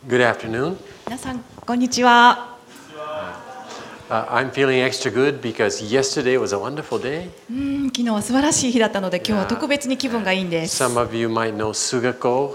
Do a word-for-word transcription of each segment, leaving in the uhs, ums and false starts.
Good afternoon. 皆さんこんにちは。 Uh, I'm feeling extra good because yesterday was a wonderful day. うん昨日は素晴らしい日だったので今日は特別に気分がいいんです。 Some of you might know Sugako.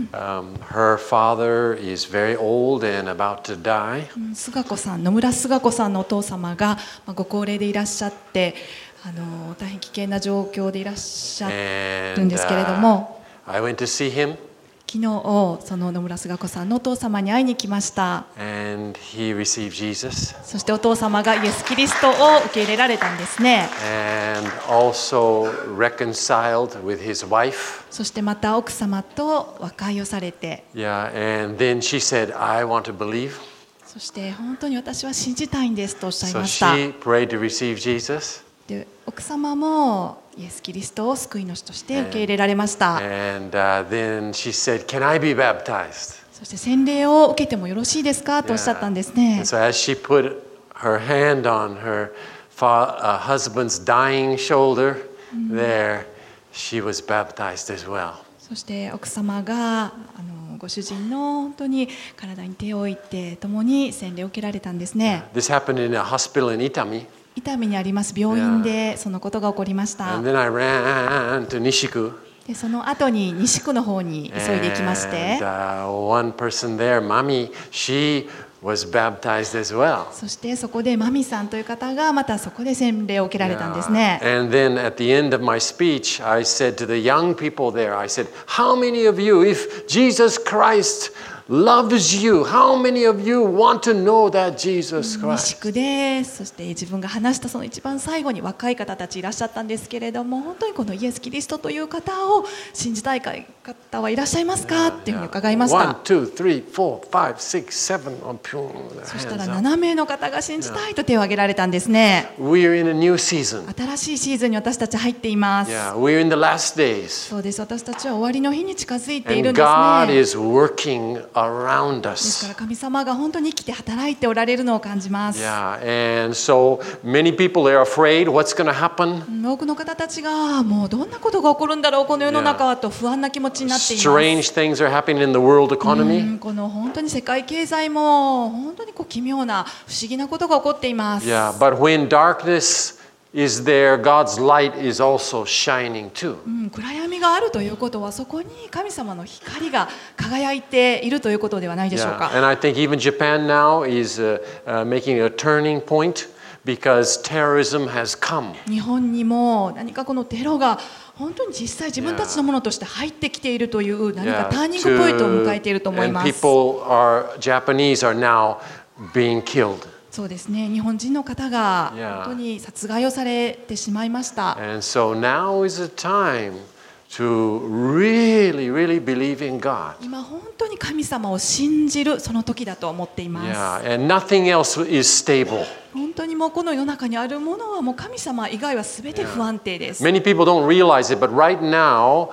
Um, her father is very old and about to die. 菅子さん、野村菅子さんのお父様がまあご高齢でいらっしゃって、あの大変危険な状況でいらっしゃるんですけれども、 I went to see him. 昨日その野村菅子さんのお父様に会いに来ました。 And he received Jesus. そしてお父様がイエス・キリストを受け入れられたんですね。 And also reconciled with his wife. そしてまた奥様と和解をされて、 Yeah, and then she said, I want to believe. そして本当に私は信じたいんですとおっしゃい So ました。 she prayed to receive Jesus. で奥様もイエス・キリストを救い主として受け入れられました。 And uh, then she said, Can I be baptized? そして洗礼を受けてもよろしいですかとおっしゃったんですね。 And so as she put her hand on her fa- uh, husband's dying shoulder, there she was baptized as well. そして奥様があのご主人の本当に体に手を置いて共に洗礼を受けられたんですね。 This happened in a hospital in Itami. 伊丹にあります病院でそのことが起こりました。 And then I ran to Nishiku. でその後に西区の方に急いで行きまして、 And uh, one person there, Mami, she was baptized as well. そしてそこでマミさんという方がまたそこで洗礼を受けられたんですね。 And then at the end of my speech, I said to the young people there, I said, How many of you, if Jesus Christ loves you, how many of you want to know that Jesus 西 Christ? 区でそして自分が話したその一番最後に若い方たちいらっしゃったんですけれども、本当にこのイエス・キリストという方を信じたい方はいらっしゃいますかっていうふうに伺いまし One, た。 two, three, four, five, six, seven. Oh, phew, そしたら hands up. ななめいの方が信じたいと手を挙げられたんですね。 We're in a new season. 新しいシーズンに私たち入っています。 Yeah, we're in the last days. そうです。私たちは終わりの日に近づいている And んです God ね。 is working around ですか us. ら神様が本当に生きて働いておられるのを感じます。 Yeah, and so many people are afraid what's going to happen. 多くの方たちがもうどんなことが起こるんだろうこの世の中はと不安な気持ちになっています。 Strange things are happening in the world う economy. んこの本当に世界経済も本当にこう奇妙な不思議なことが起こっています。 Yeah, but when darkness is there, God's light is also shining too. うん暗闇があるということはそこに神様の光が輝いているということではないでしょう Yeah, か。 and I think even Japan now is uh, uh, making a turning point because terrorism has come. 日本にも何かこのテロが本当に実際自分たちのものとして入ってきているという何か Yeah, ターニングポイントを迎えていると思い and ます。 people are Japanese are now being killed. そうですね。日本人の方が Yeah. 本当に殺害をされてしまいました。 And so now is the time to really, really believe in God. 今本当に神様を信じるその時だと思っています。 Yeah, and nothing else is stable. 本当にもうこの世の中にあるものはもう神様以外は全て不安定です。 Many people don't realize it, but right now,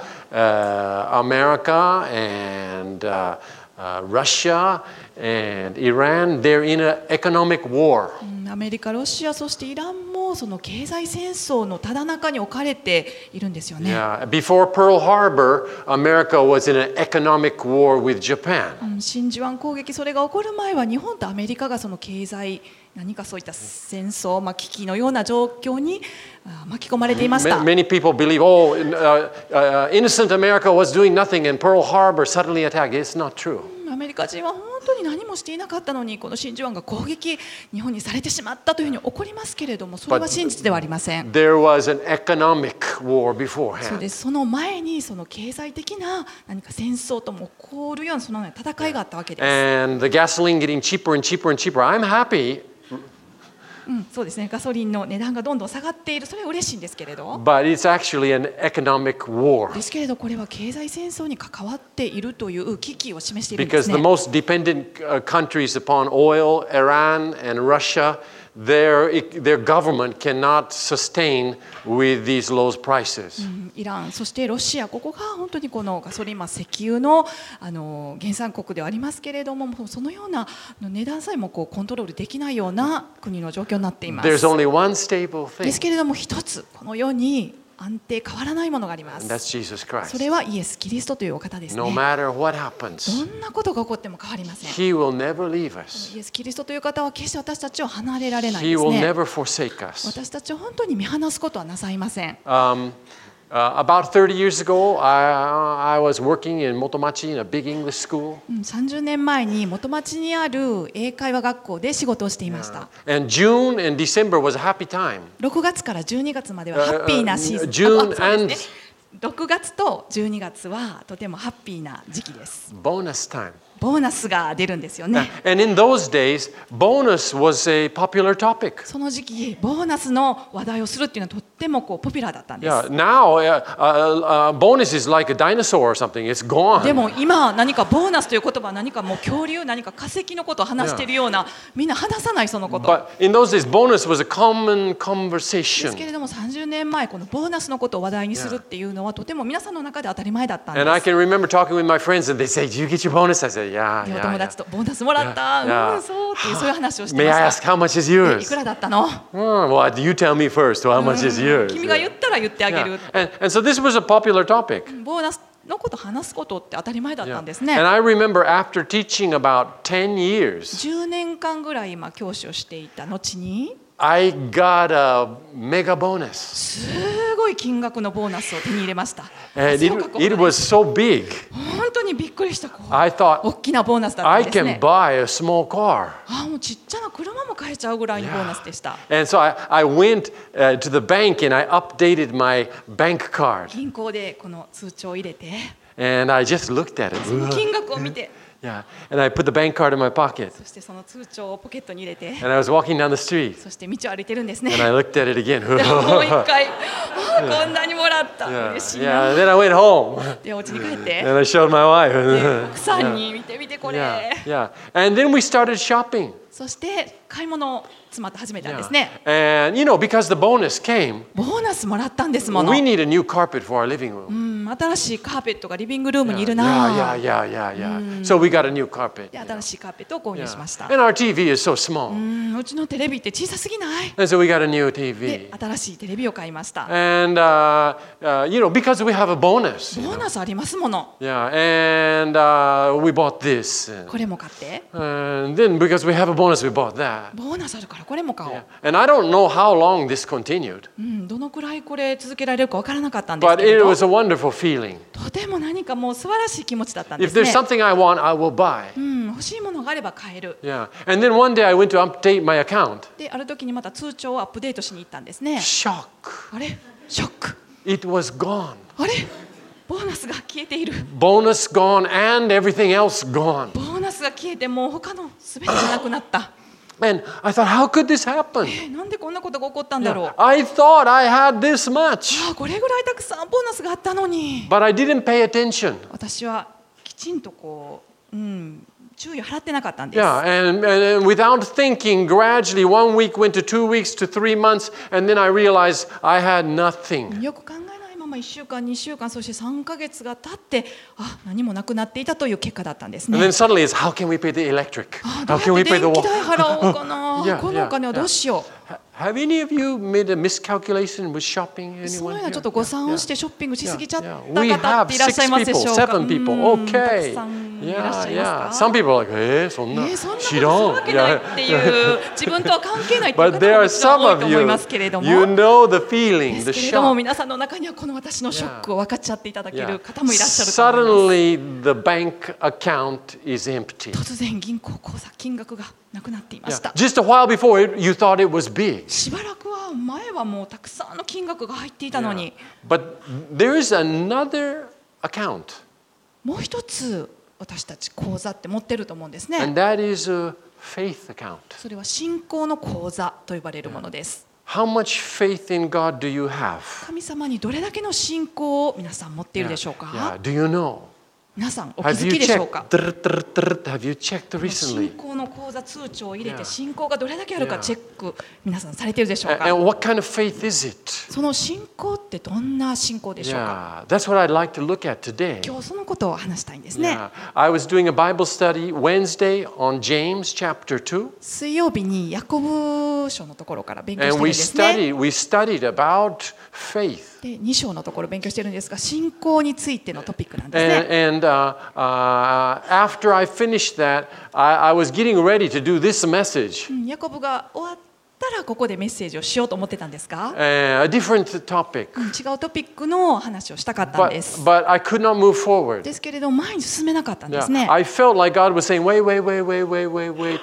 uh, America and uh, uh, Russia and Iran, they're in an economic war. うんアメリカ、ロシア、そしてイランもその経済戦争のただ中に置かれているんですよね。 Yeah. Before Pearl Harbor, America was in an economic war with Japan. うん真珠湾攻撃それが起こる前は日本とアメリカがその経済何かそういった戦争、まあ、危機のような状況にあ巻き込まれていました。 Ma- Many people believe, oh, uh, uh, innocent America was doing nothing and Pearl Harbor suddenly attacked. It's not true. アメリカ人は本当に何もしていなかったのにこの真珠湾が攻撃日本にされてしまったというふうに起こりますけれどもそれは真実ではありません。 There was an economic war そう beforehand. です。その前にその経済的な何か戦争とも起こるようなそのような戦いがあったわけです。 And the gasoline getting cheaper and cheaper and cheaper. I'm happy, うん、そうですね。ガソリンの値段がどんどん下がっているそれは嬉しいんですけれど but it's actually an economic war ですけれどこれは経済戦争に関わっているという危機を示しているんで because す the ね。 most dependent uh, countries upon oil, Iran and Russia, their, their government cannot sustain with these low prices. うんイランそしてロシアここが本当にこのガソリン、まあ、石油の、あの原産国ではありますけれどももうそのような値段さえもこうコントロールできないような国の状況になっています。 There's only one stable で thing. すけれども一つこの世に安定変わらないものがありま And す。 that's Jesus そ Christ. れはイエス・キリストというお方です No ね。 matter what happens, どんなことが起こっても変わりません。 He will never leave us. イエス・キリストという方は決して私たちを離れられない He です will ね。 never forsake us. 私たちを本当に見放すことはなさいません。 Um, uh, about thirty years ago, I, I was working in Motomachi in a big English school. うんさんじゅうねんまえに元町にある英会話学校で仕事をしていました。 And June and December was a happy time. ろくがつからじゅうにがつまではハッピーなシーズン。 June あそう and ですね。ろくがつとじゅうにがつはとてもハッピーな時期です。 bonus time. ボーナスが出るんですよね。 And in those days, bonus was a popular topic. その時期ボーナスの話題をするっていうのはとってもこうポピュラーだったんです。 Yeah, now uh, uh, uh, bonus is like a dinosaur or something. It's で gone. も今何かボーナスという言葉は何かもう恐竜何か化石のことを話しているようなみんな話さないそのこと。 But in those days, bonus was a common ですけ conversation. れどもさんじゅうねんまえこのボーナスのことを話題にするっていうのはとても皆さんの中で当たり前だったんで And I す。 can remember talking with my friends, and they say, "Do you get your bonus?" I said, "Yeah, でお yeah, 友 yeah." 達とボーナスもらった、 Yeah, うんそうっていうそういう話をして May ま I し ask た。 how much is えい yours? くらだったの？ Hmm, well, you tell me first. How much is yours? 君が言ったら言ってあげ Yeah. る。 And, and so this was a popular topic. ボーナスのこと話すことって当たり前だったんです And ね。 I remember after teaching about ten years, じゅうねんかんぐらい今教師をしていた後に I got a mega bonus. すごい金額のボーナスを手に入れました。 And そうか it, こう it was so big, 本当にびっくりした。こう I thought 大きなボーナスだった I んです can ね。 buy a small car. あもうちっちゃな車も買えちゃうぐらいのボーナスでした。 And so I, I went uh, to the bank and I updated my bank card. 銀行でこの通帳を入れて And I just looked at it. その金額を見て Yeah. And I put the bank card in my pocket. そしてその通帳をポケットに入れて And I was walking down the street. そして道を歩いてるんですね。 And I looked at it again. でもう一回あこんなにもらった yeah. 嬉しい Yeah. な。 And then I went home. でお家に帰って And I showed my で wife. 奥さんに見て見てこ Yeah. れ。 Yeah. And then we started shopping. そして買い物を詰まって始めたんですね。 And you know, because the bonus came, ボーナスもらったんですもの。 we need a new carpet for our living う room. ん、新しいカーペットがリビングルームにいる Yeah, な。 yeah, yeah, yeah, yeah. So we got a new carpet. で新しいカーペットを購入しました。 And our T V is so small. うん、うちのテレビって小さすぎない？ And so we got a new T で V. 新しいテレビを買いました。 And, uh, uh, you know, because we have a bonus. ボーナスありますもの。 Yeah, and uh, we bought this. And, これも買って。 and then because we have a bonus, we bought that. ボーナスあるからこれも買おう。 And I don't know how long this continued, うん、どのくらいこれ続けられるかわからなかったんです but けれ it ど、 was a wonderful feeling. とても何かもう素晴らしい気持ちだったんで If すね there's。something I want, I will buy. うん、欲しいものがあれば買える。 Yeah. And then one day I went to update my account. で、ある時にまた通帳をアップデートしに行ったんですね。 Shock. あれ、ショック。 It was gone. あれ、ボーナスが消えている。 Bonus gone and everything else gone. ボーナスが消えてもう他のすべてがなくなった。 And I thought, how could this happen? え、なんでこんなことが起こったんだろう。 I thought I had this much, ああ、これぐらいたくさんボーナスがあったのに。 but I didn't pay attention. 私はきちんとこう、うん、注意を払ってなかったんです。 Yeah, and, and without thinking, gradually one week went to two weeks to three months, and then I realized I had nothing. よく考えないままいっしゅうかん、にしゅうかん、そしてさんかげつが経って、あ、何もなくなっていたという結果だったんですね。 And then suddenly it's, how can we pay the electric? あ、ど How う can や we って pay the 電気 water? 代払おうかな。 Yeah, このお金はどうしよう。 Have any of you made a miscalculation with shopping? そういう Anyone? のはちょっと誤算をしてショッピングしすぎちゃった Yeah, 方 yeah. We っていらっ have しゃいます six でし people, ょうか。 seven people. うん Okay. たくさんいらっし Yeah, ゃい yeah. ますか？ Some people are like, えー、そんなえー、そんなことす知るらん。 わけないっていう自分とは関係ないっていう But 方 there も are もちろん some 多い of と思い you, ますけれども、 you know the feeling, で the すけれども shock. 皆さんの中にはこの私のショックを分かっちゃっていただけ Yeah. る方もいらっしゃると思います。 Suddenly the bank account is empty. 突然銀行口座金額がなくなっていまし Yeah. た。 Just a while before, it, you thought it was big. しばらくは前はもうたくさんの金額が入っていたのに、 But there is another account, もう一つ私たち口座って持ってると思うんですね。 and that is a faith account. それは信仰の口座と呼ばれるものです。 How much faith in God do you have? 神様にどれだけの信仰を皆さん持っているでしょうか？ Yeah. Do you know? 皆さんお気 Have づ you きでしょうか？ checked? Have you checked この信 recently? 仰の口座通帳を入れて Yeah. 信仰がどれだけあるか Yeah. チェック皆さんされているでしょう And, か。 and what kind of faith is it? その信仰ってどんな信仰でしょうか。 Yeah, that's what I'd like to look at today. 今日そのことを話したいんですね。 Yeah. I was doing a Bible study Wednesday on James chapter two. 水曜日にヤコブ書のところから勉強して And るん we ですね。 studied, we studied about faith. でに章のところ勉強してるんですが、信仰についてのトピックなんですね。 And, and uh, uh, after I finished that, I, I was getting ready to do this message, うんヤコブが終わったらここでメッセージをしようと思ってたんですか、 uh, a different topic. うん違うトピックの話をしたかったん But, です。 but I could not move forward. ですけれど前に進めなかったんで Yeah. すね。 I felt like God was saying, wait, wait, wait, wait, wait, wait, wait.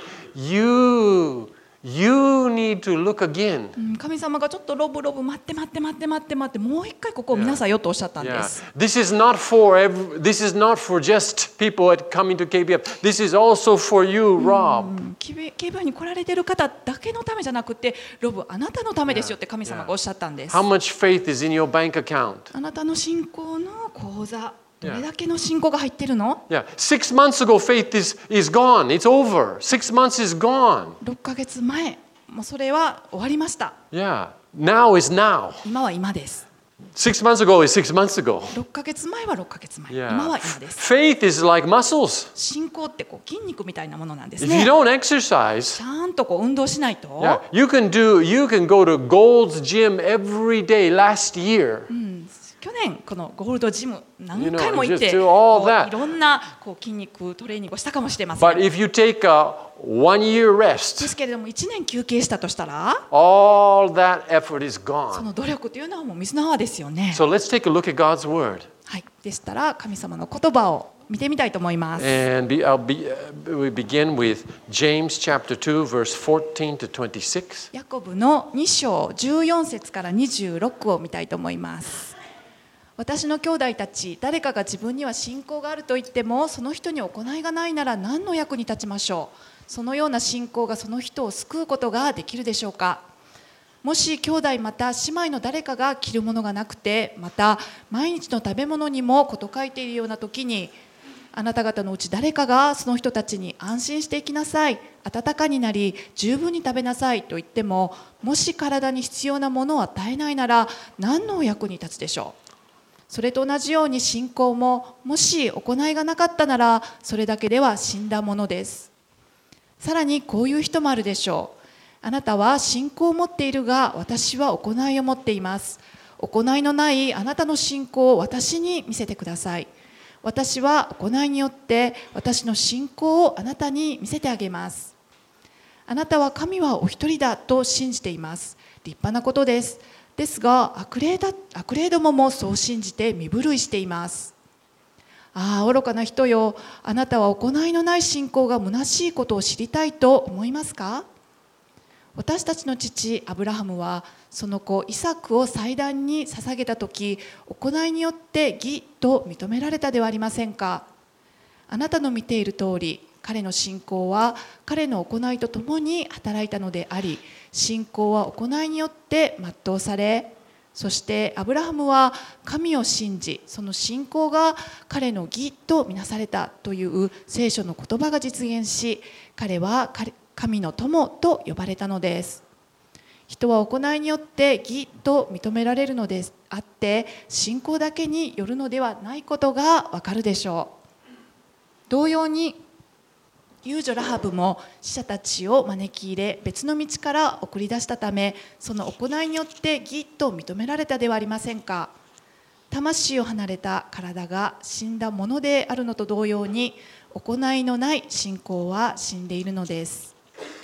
You, you need to look again. うん神様がちょっとロブロブ待って待って待って待って待ってもう一回ここを見なさいよとおっしゃったんで Yeah. す。 This is not for every, this is not for just people at coming to ケービーエフ. This is also for you, Rob. うんケービーエフに来られている方だけのためじゃなくて、ロブあなたのためですよって神様がおっしゃったんです。 How much faith is in your bank account? あなたの信仰の口座、どれだけの信仰が入ってるの？ Yeah. Six months ago, faith is, is gone. It's over. Six months is gone. ろっかげつまえ、もうそれは終わりました。 Yeah. Now is now. 今は今です。 Six months ago is six months ago. ろっかげつまえはろっかげつまえ、 Yeah. 今は今です。 Faith is like muscles. 信仰ってこう筋肉みたいなものなんです If you ね。 don't exercise, ちゃんとこう運動しないと、 yeah, you can do. You can go to Gold's Gym every day. Last year, うん去年このゴールドジム何 You know, 回も行って just do all こう that. いろんなこう筋肉トレーニングをしたかもしれません。 but if you take a one-year で rest, すけれどもいちねん休憩したとしたら、 all that effort is そ gone. の努力というのはもう水の泡ですよね。 So let's take a look at God's word. はい、でしたら神様の言葉を見てみたいと思います。 And be, I'll be, uh, we begin with James chapter two, verse fourteen to twenty-six. ヤコブのに章じゅうよん節からにじゅうろくを見たいと思います。私の兄弟たち、誰かが自分には信仰があると言ってもその人に行いがないなら何の役に立ちましょう。そのような信仰がその人を救うことができるでしょうか。もし兄弟また姉妹の誰かが着るものがなくて、また毎日の食べ物にも事欠いているような時に、あなた方のうち誰かがその人たちに安心していきなさい、温かになり十分に食べなさいと言っても、もし体に必要なものを与えないなら何のお役に立つでしょう。それと同じように信仰も、もし行いがなかったならそれだけでは死んだものです。さらにこういう人もあるでしょう。あなたは信仰を持っているが私は行いを持っています。行いのないあなたの信仰を私に見せてください。私は行いによって私の信仰をあなたに見せてあげます。あなたは神はお一人だと信じています。立派なことです。ですが悪霊だ、悪霊どももそう信じて身震いしています。ああ愚かな人よ、あなたは行いのない信仰が虚しいことを知りたいと思いますか。私たちの父アブラハムはその子イサクを祭壇に捧げたとき、行いによって義と認められたではありませんか。あなたの見ている通り、彼の信仰は彼の行いとともに働いたのであり、信仰は行いによって全うされ、そしてアブラハムは神を信じ、その信仰が彼の義とみなされたという聖書の言葉が実現し、彼は神の友と呼ばれたのです。人は行いによって義と認められるのであって、信仰だけによるのではないことがわかるでしょう。同様に遊女ラハブも死者たちを招き入れ、別の道から送り出したため、その行いによって義と認められたではありませんか。魂を離れた体が死んだものであるのと同様に、行いのない信仰は死んでいるのです。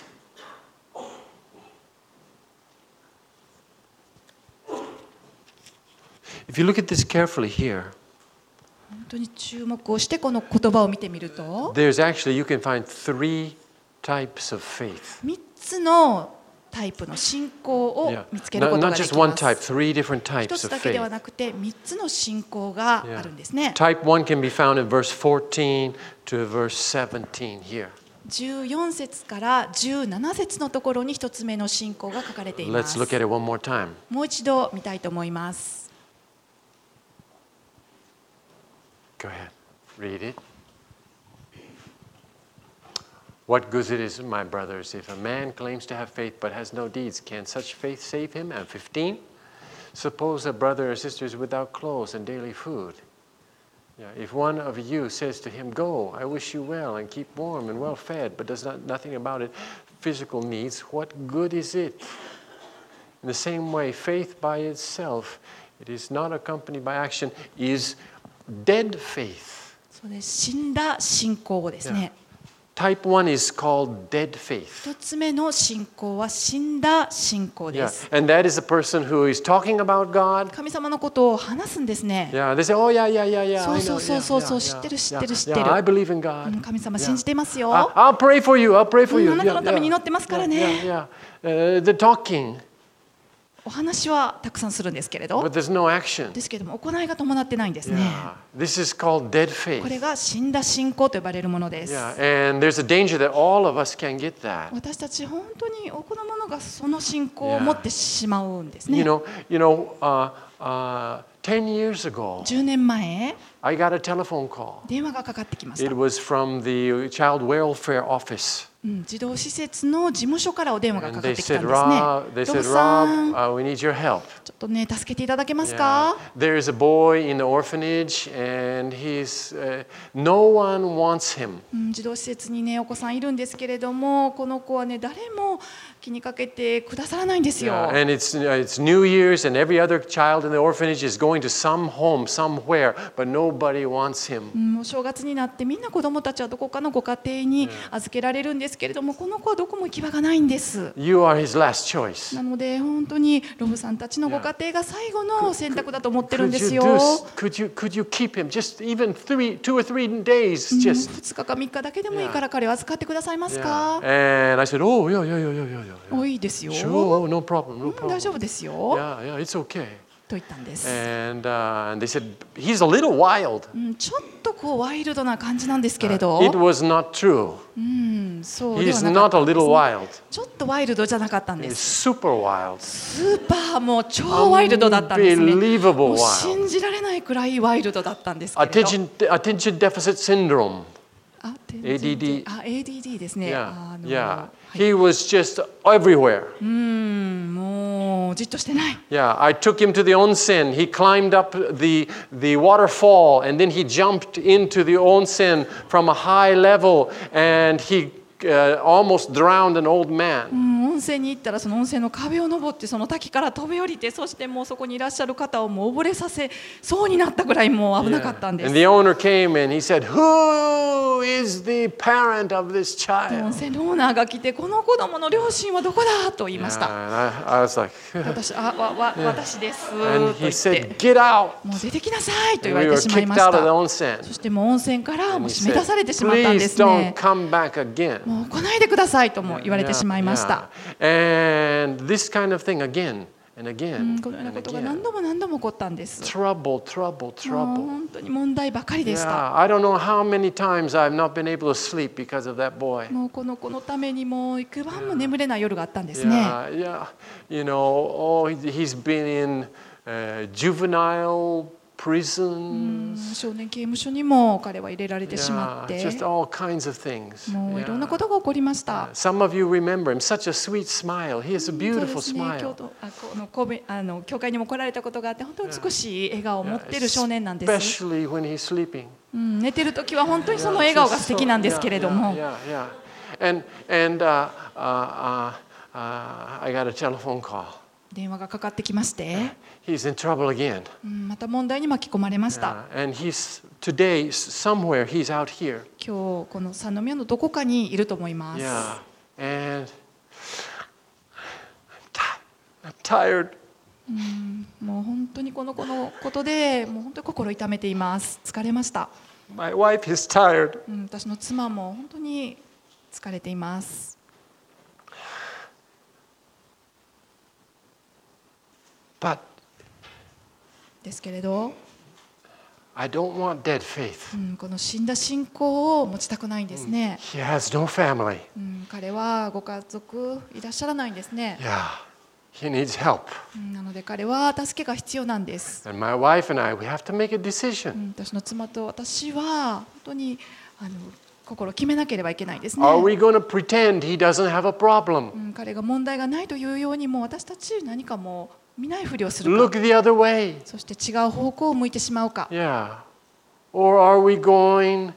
If you look at this carefully here, 本当に注目をしてこの言葉を見てみると、 there's actually, you can find three types of faith. みっつのタイプの信仰を Yeah. 見つけるこ Not, と not がで just き one ます。 type, three different 一 types つ of だけでは faith. なくてみっつの信仰があるんですね。 Type one can be found in verse fourteen to verse seventeen here. じゅうよん節からじゅうなな節のところに一つ目の信仰が書かれていま Let's す。 look at it one more time. もう一度見たいと思います。 Go ahead, read it. What good it is, my brothers, if a man claims to have faith but has no deeds, can such faith save him? And fifteen, suppose a brother or sister is without clothes and daily food. Yeah, if one of you says to him, "Go, I wish you well, and keep warm and well fed," but does not nothing about it, physical needs, what good is it? In the same way, faith by itself, it is not accompanied by action, is dead faith. そうです。死んだ信仰ですね。 Type one is called dead faith. 一つ目の信仰は死んだ信仰で Yeah, す。 and that is a person who is talking about God. 神様のことを話すんですね。 Yeah, they say, "Oh yeah, yeah, yeah, yeah, I know, そうそうそうそう yeah, 知ってる yeah, 知ってる yeah, 知ってる yeah, I believe in う God. ん神様信じていますよ。 I- I'll pray for you. I'll pray for う you. んあなた Yeah, のために yeah, 祈ってますから yeah, ね。 yeah, yeah. Uh, the talking, お話はたくさんするんですけれど、 but there's no action. ですけれども行いが伴ってないんですね。 Yeah, this is called dead これ faith. が死んだ信仰と呼ばれるものです。 Yeah, and there's a danger that all of us can get that. 私たち本当に多くの者がその信仰を持ってしまうんですね。 You know, you know, uh, uh, ten years ago, じゅうねんまえ I got a telephone call. 電話がかかってきまし It た。 was from the child welfare office. うん児童施設の事務所からお電話が And かか they ってきたん said, ですね。 Rob, they ロ said, ブさん、 Rob, uh, we need your help. ちょっとね助けていただけます Yeah. か？ There is a boy in the orphanage, and he's uh, no one wants him. うん児童施設にねお子さんいるんですけれども、この子はね誰も気にかけてくださらないんですよ。 Yeah, and it's uh, it's New Year's, and every other child in the orphanage is going to some home somewhere, but nobody wants him. うんもう正月になってみんな子どもたちはどこかのご家庭に預けられるんですけれども、この子はどこも行き場がないんです。 You are his last choice. なので本当にロブさんたちのご家庭が最後の選択だと思ってるん Could です you よ。 do? Could you could you keep him just even three, two or three days? うん Just ふつかかみっかだけでもいいから彼を預かってくださいますか？ yeah. And I said, oh yeah yeah yeah yeah yeah 多 yeah. いですよ。 Sure, oh, no problem, う no ん大 problem. 丈夫ですよ。 Yeah yeah, it's okay. と言ったんです。 And uh, and they said he's a little wild. うんちょっとこうワイルドな感じなんですけれど、 It was not true. うんそうでは He's なかっ not た a んです little ね。 wild. ちょっとワイルドじゃなかったんで He's す。 super wild. スーパーもう超ワイルドだったんですね。 Unbelievable もう wild. 信じられないくらいワイルドだったんですけれど。 Attention attention deficit syndrome. あエーディーディーあ エーディーディー ですね。 Yeah あの yeah. はい He was just everywhere. うんもうじっとしてない。 Yeah, I took him to the onsen. He climbed up the, the waterfall, and then he jumped into the onsen from a high level, and he uh, almost drowned an old う man. ん温泉に行ったらその温泉の壁を登ってその滝から飛び降りて、そしてもうそこにいらっしゃる方をもう溺れさせそうになったぐらいもう危なかったんです And。the owner came and he said, "Who is the parent of this 温 child?" 泉のオーナーが来て、この子供の両親はどこだと言いまし Yeah, た。 and I, I was like, 私あわわ私ですと and 言 he っ said, て、 "Get out!" もう出てきなさいと言 And わ we れ were てしまい kicked まし out of the た。 onsen. そしてもう温泉からも And う he 締め出 said, されてしまったんで "Please す don't ね。 come back again." もう来ないでくださいとも言われてしまいました。 Yeah. And this kind of thing again and う again んこのような and ことが again. 何度も何度も起こったんです。 Trouble, trouble, もう trouble. 本当に問題ばかりでした。 Yeah, I don't know how many times I've not been able to sleep because of that boy. もうこの子のためにもう幾晩も眠れない夜があったんですね。 Yeah, yeah. You know, oh, he- he's been in uh, juvenile うん prisons. 少年刑務所にも彼は入れられてし Yeah, まって、 just all kinds of things. もういろんな Yeah. ことが起こりました。 Some of you remember him, such a sweet smile. He has a そう beautiful ですね、教 smile. 徒あこの神戸あの教会にも来られたことがあって、本当に美しい笑顔を持っている少年なんです。 Especially when he's sleeping. うん、寝てる時は本当にその Yeah, 笑顔が just 素敵なんですけれど so- も、 yeah, yeah, yeah. And and uh, uh, uh, uh, I got a telephone call. 電話がかかってきまして、 He's in trouble again. うん、また問題に巻き込まれました Yeah, and he's today somewhere. He's out here. 今日この三宮のどこかにいると思います。 Yeah, and I'm tired. もう本当にこの子のことでもう本当に心痛めています。疲れました、 My wife is tired. うん、私の妻も本当に疲れています。 But ですけれど、 I don't want dead faith. うん、この死んだ信仰を持ちたくないんですね、 He has no family. うん、彼はご家族いらっしゃらないんですね、 Yeah, he needs help. うん、なので彼は助けが必要なんです、 And my wife and I, we have to make a う decision. ん、私の妻と私は本当にあの心を決めなければいけないですね。 Are we going to pretend he doesn't have a problem? うん、彼が問題がないというようにも私たち何かもう見ないふりをするか、 Look the other way. そして違う方向を向いてしまうか、 Yeah. Or are we going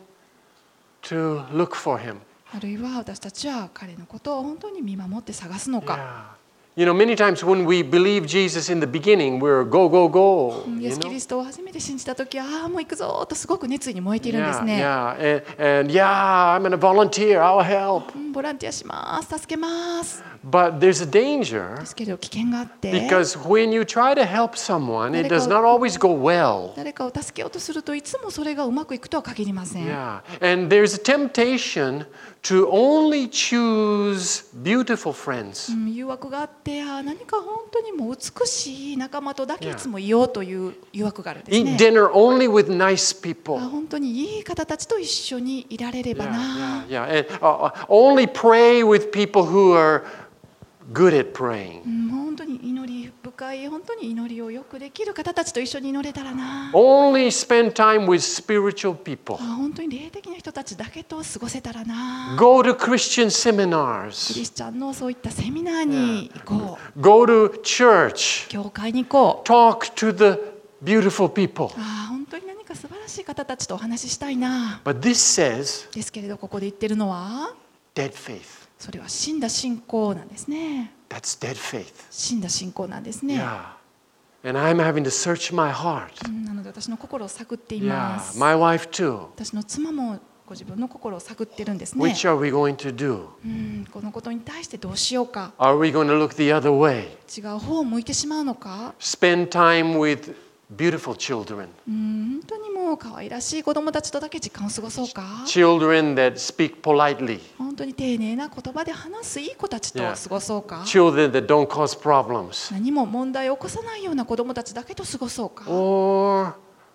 to look for him? あるいは私たちは彼のことを本当に見守って探すのか。 Yeah. You know, many times when we believe Jesus in the beginning, we're go, go, go. イ You エス・キ know? リストを初めて信じたときは、ああ、もう行くぞとすごく熱意に燃えているんです Yeah, ね。 yeah. And, and yeah, I'm going to volunteer. I'll help. うん、ボランティアします、助けます。 But there's a danger ですけど危険があって、 because when you try to help someone, it does not always go well. 誰かを助けようとするといつもそれがうまくいくとは限りません。 Yeah. And there's a temptation to only choose beautiful う friends. ん、誘惑があって、ああ、何か本当にもう美しい仲間とだけいつもいようという誘惑があるんです Eat ね。 dinner only with nice あ people. 本当にいい方たちと一緒にいられれば Yeah, な。 yeah, yeah. And uh, only pray with people who are good at praying. うん、本当に祈り深い、本当に祈りをよくできる方たちと一緒に祈れたらな。 Only spend time with spiritual people. あ本当に霊的な人たちだけと過ごせたらな。 Go to Christian キ seminars. リスチャンのそういったセミナーに行こう。 Go to church. 教会に行こう。 Talk to the beautiful people. あ本当に何か素晴らしい方たちとお話ししたいな。 But this says ですけれど、ここで言ってるのは、 dead faith. それは死んだ信仰なんですね。 That's dead faith. 死んだ信仰なんですね。 Yeah. And I'm having to search my heart. うんなので私の心を探ってい Yeah. ます。 My wife too. 私の妻もご自分の心を探ってるんですね。 Which are we going to do? うんこのことに対してどうしようか。 Are we going to look the other way? 違う方を向いてしまうのか。 Spend time with beautiful children. うん本当にもう可愛らしい子供たちとだけ時間を過ごそうか。 Children that speak politely. 本当に丁寧な言葉で話すいい子たちと過ごそうか。 Children that don't cause problems. 何も問題を起こさないような子供たちだけと過ごそうか。 Or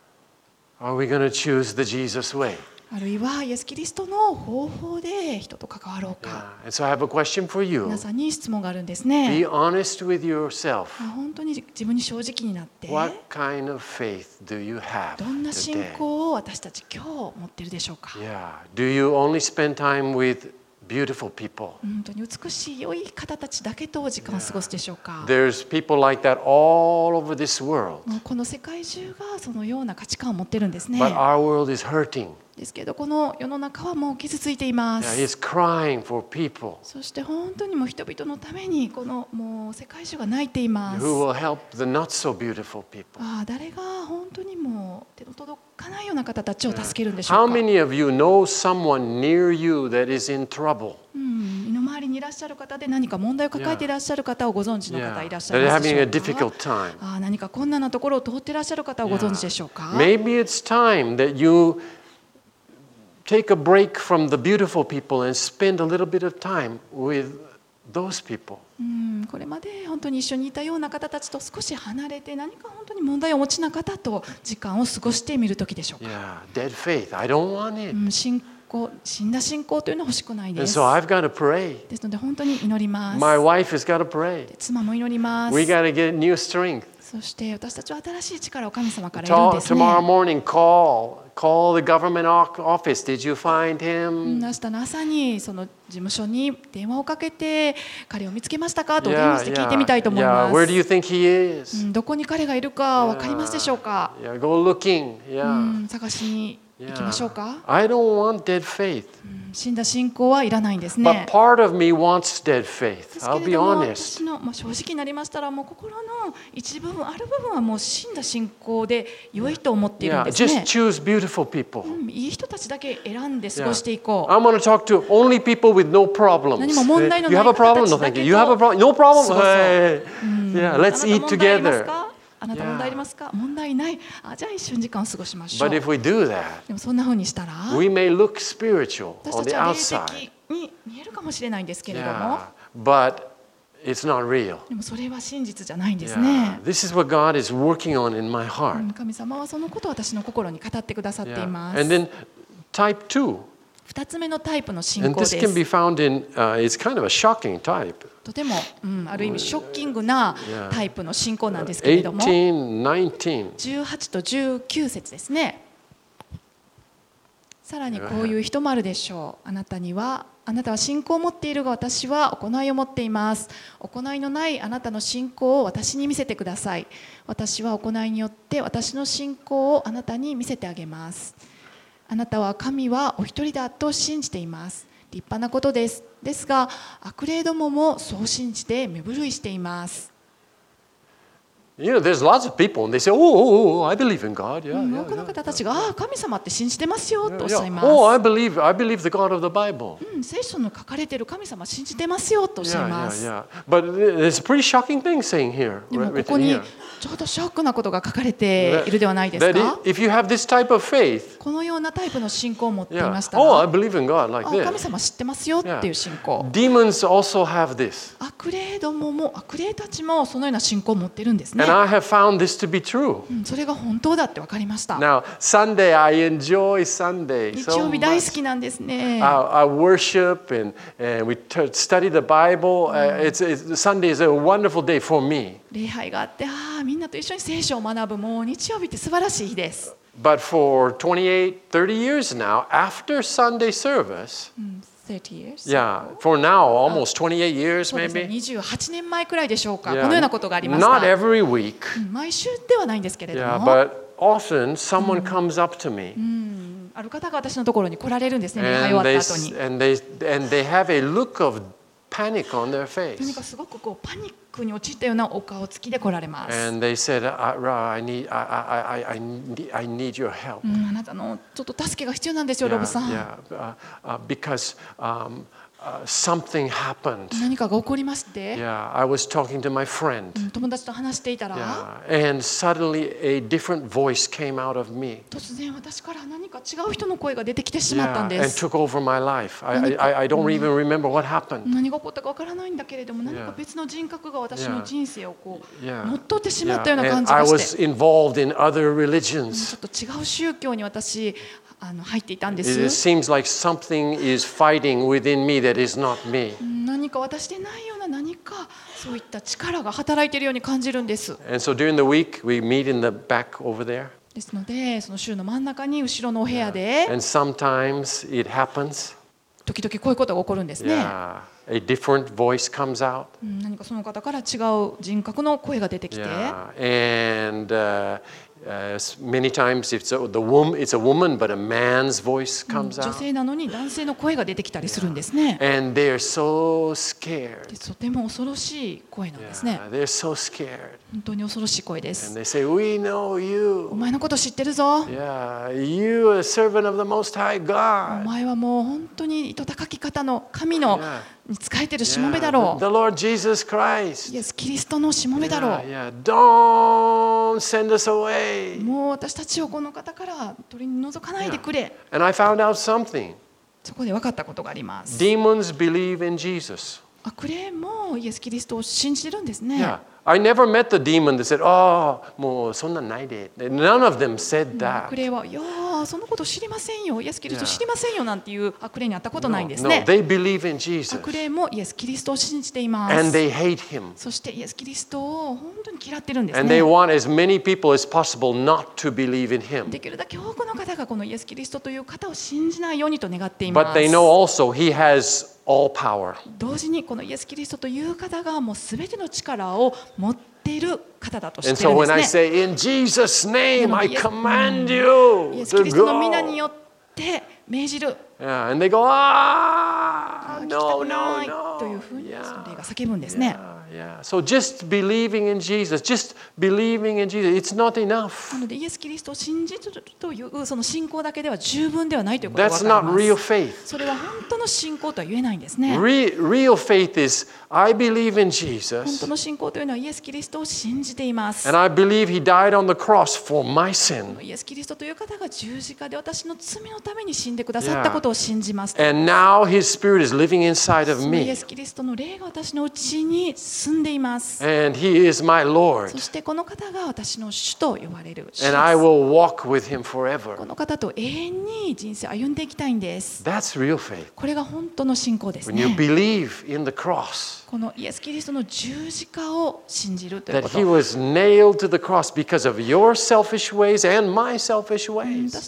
are we going to choose the Jesus way? あるいはイエス・キリストの方法で人と関わろう Yeah. か。 And so I have a question for you. 皆さんに質問があるんです Be ね。 honest with yourself. 本当に自分に正直になって、 What kind of faith do you have どんな信 today? 仰を私たち今日持っているでしょうか。 Yeah. Do you only spend time with beautiful people? 本当に美しい良い方たちだけと時間を過ごすでしょうか。 There's people like that all over this world. もうこの世界中がそのような価値観を持ってるんですね。 But our world is hurting. ですけど、この世の中はもう傷ついていま Yeah, す。 it's crying for people そして本当にもう人々のためにこのもう世界中が泣いています。 who will help the not so beautiful people. ああ、誰が本当にもう手の届かないような方たちを助けるんでしょ How うか。 many of you know someone near you that is in trouble? うん、身の回りにいらっしゃる方で何か問題を抱えていらっしゃる方をご存知の方 Yeah. いらっしゃい That ま are すで having a しょう difficult か。 time. ああ、何か困難なところを通っていらっしゃる方をご存知でしょうか。 Maybe it's time that you take a break from the beautiful people and spend a little bit of time with those people. うんこれまで本当に一緒にいたような方たちと少し離れて、何か本当に問題をお持ちな方と時間を過ごしてみるときでしょうか。 Yeah, dead faith. I don't want う it. ん、信仰、死んだ信仰というのは欲しくない And です。 so I've got to pray. ですので本当に祈ります。 My wife has got to pray. 妻も祈ります。 We got to get new strength. そして私たちは新しい力を神様から得るん Ta- ですね。 Tomorrow morning, call. Call the government oc- office. Did you find うん him? 明日の朝にその事務所に電話をかけて、彼を見つけましたかと電話して聞いてみたいと思い yeah. ま Where do you す。 think he う is? んどこに彼がいるか分かりますでしょうか。 Yeah, go looking. う Yeah. ん探しに行きましょうか。 I don't want dead faith. うん死んだ信仰はいらないんですね But。part of me wants dead で faith. す I'll け be れども honest. 私の、まあ、正直になりましたら、もう心の一部分ある部分はもう死んだ信仰で良いと思っているん Yeah, ですね just。choose beautiful people. うんいい人たちだけ選んで過ごしていこう。 I'm going to talk to only people with no problems. 何も問題の You ない have a problem? 方 No, たちだ thank け you. You have a と problem? No problem? そうそう Hey. うん Yeah, あ let's なた eat 問題あります together. か？あなた問題ありますか？問題ない。あ、じゃあ一緒に時間を過ごしましょう。 But で if we do that, もそんな風にしたら、 we may look spiritual 私 on た the ちは霊 outside. 的に見えるかもしれないんですけれども、 Yeah, but it's not real. でもそれは真実じゃないんです Yeah. ね。 This is what God is working on in my う heart. ん神様はそのことを私の心に語ってくださってい Yeah. ま And す。 then type two. 二つ目のタイプの信 And 仰 this で can be す。 found in, uh, it's kind of a shocking type. とても、うん、ある意味ショッキングな Yeah. タイプの信仰なんですけれども、 eighteen, nineteen. じゅうはちとじゅうきゅう節ですね。 さらにこういう人もあるでしょう。あなたにはあなたは信仰を持っているが私は行いを持っています。行いのないあなたの信仰を私に見せてください。私は行いによって私の信仰をあなたに見せてあげます。あなたは神はお一人だと信じています。立派なことです。ですが悪霊どももそう信じて身震いしています。 You know, there's lots of people, and they say, "Oh, oh, oh, I believe in God." Yeah, 多 yeah, くの yeah. 方たちがああ神様って信じてますよとおっしゃい Yeah. ます。 Oh, I believe, I believe the God of the Bible. うん、聖書の書かれている神様信じてますよとおっしゃい Yeah, ま yeah, す。 yeah. But there's a pretty shocking thing saying here, でもこ written こに here. ちょうどショックなことが書かれているではないです That か。 if you have this type of faith, このようなタイプの信仰を持ってい yeah. ました Oh, I ら、 believe in God like あ神 this. 様知ってますよっていう信仰。 Demons also have this, 悪霊どもも悪霊たちもそのような信仰を持ってるんですね and。I have found this to be true. うんそれが本当だって分かりました。 Now, Sunday, I enjoy Sunday 日 so 曜日大好 much. きなんですね。 I, I worship and, and we t- study the Bible. Uh, it's, it's, Sunday is a wonderful day for me. 礼拝があって、ああみんなと一緒に聖書を学ぶ、もう日曜日って素晴らしい日です。 But for twenty-eight, thirty years now, after Sunday service, うん、thirty years? yeah, for now, almost twenty-eight years そうですね、 maybe. にじゅうはちねんまえくらいでしょうか、 Yeah, このようなことがありました。 not every week, うん毎週ではないんですけれど yeah, も、 but often someone comes up to me うんある方が私のところに来られるんですね、礼拝終わ and っ they, た後に。 and they, and they have a look of panic on their 何 face. かすごくこうパニックに陥ったようなお顔つきで来られます。 And they said, I, Ra, I, need, I, I, I, I, need, I need your help. うんあなたのちょっと助けが必要なんですよ、ロブさん。 Yeah, yeah, uh, uh, because um, uh, something happened. 何かが起こりまして、 Yeah, I was talking to my friend. うん友達と話していたら、 Yeah, and suddenly a different voice came out of me. 突然私から何か違う人の声が出てきてしまったん Yeah, で and す。 took over my life. I, I, I don't even remember what happened. 何が起こったかわからないんだけれども、何か別の人格が私の人生をこう Yeah. 乗っ取ってしま Yeah, ったような感 and じ I がし was て、 involved in other ち religions. ょっと違う宗教に私あの入っていたんで It す。 seems like something is fighting within me that is not me. 何か私でないような何かそういった力が働いているように感じるんです。 And so during the week, we meet in the back over there. ですので、その週の真ん中に後ろのお部屋で And sometimes it happens. 時々こういうことが起こるんですね。 Yeah, a different voice comes out. うん何かその方から違う人格の声が出てきて、 Yeah, and uh, uh, many times it's a, the woman, it's a woman, but a man's voice うん comes 女 out, 性なのに男性の声が出てきたりするんですね。 and they're so scared. でとても恐ろしい声なんですね。 Yeah, they're so scared, 本当に恐ろしい声で and す。 they say, "We know お you. 前のこと知ってるぞ。 Yeah, you are a servant of the Most High お God. 前はもう本当に糸高き方の神の Yeah. に仕えてるしもべ Yeah, だろ the, the Lord Jesus Christ. う。イエス・キリストのしもべだろ Yeah, yeah. Don't send us う。 away." もう私たちをこの方から取り除かないでくれ。 And I found out something. そこで分かったことがあります。 Demons believe in Jesus. 悪霊もイエス・キリストを信じてるんですね。 Yeah. I never met the demon that said, "Oh, もうそんなないで." None of them said 悪 that. 霊は、いやー、そのこと知りませんよ。イエス・キリスト Yeah. 知りませんよなんていう悪霊に会ったことないんです No, ね。 they believe in Jesus. 悪霊もイエス・キリストを信じていま And す。 they hate him. そしてイエス・キリストを本当に嫌ってるんです And they ね。 want as many people as possible not to believe in him. できるだけ多くの方がこのイエス・キリストという方を信じないようにと願っていま But す。 they know also he has all power. 同時にこのイエス・キリストという方がもうすべての力を持っている方だと知っ And ている so ん when I ですね。 say, "In Jesus' name, I Yes. command you イエス・キ to リストの皆に go." よって命じる。 Yeah, and they go, "Ah, 聞きた no, く no, ないという no." ふうにその Yeah. 霊が叫ぶんですね。 Yeah, yeah. So just believing in Jesus, just believing in Jesus, it's not enough. なのでイエス・キリストを信じるというその信仰だけでは十分ではないということが That's 分かり not ま real す。 faith. それは本当の信仰とは言えないんですね。 Re- real faith is I believe in 本 Jesus 当の信仰というのはイエス・キリストを信じています。 and I believe he died on the cross for my sin. イエス・キリストという方が十字架で私の罪のために死んでくださったことを信じます。 And now his spirit is living inside of そのイエ me. ス・キリストの霊が私のうちに住んでいます。 And he is my そ Lord. してこの方が私の主と呼ばれる主で And I す。 will walk with him こ forever. の方と永遠に人生を歩んでいきたいんです。 That's real faith. これが本当の信仰です When you ね。 believe in the cross, このイエス・キリストの十字架を信じるという that こと。 he was nailed to the cross because of your selfish ways and my selfish うん ways. 私たちの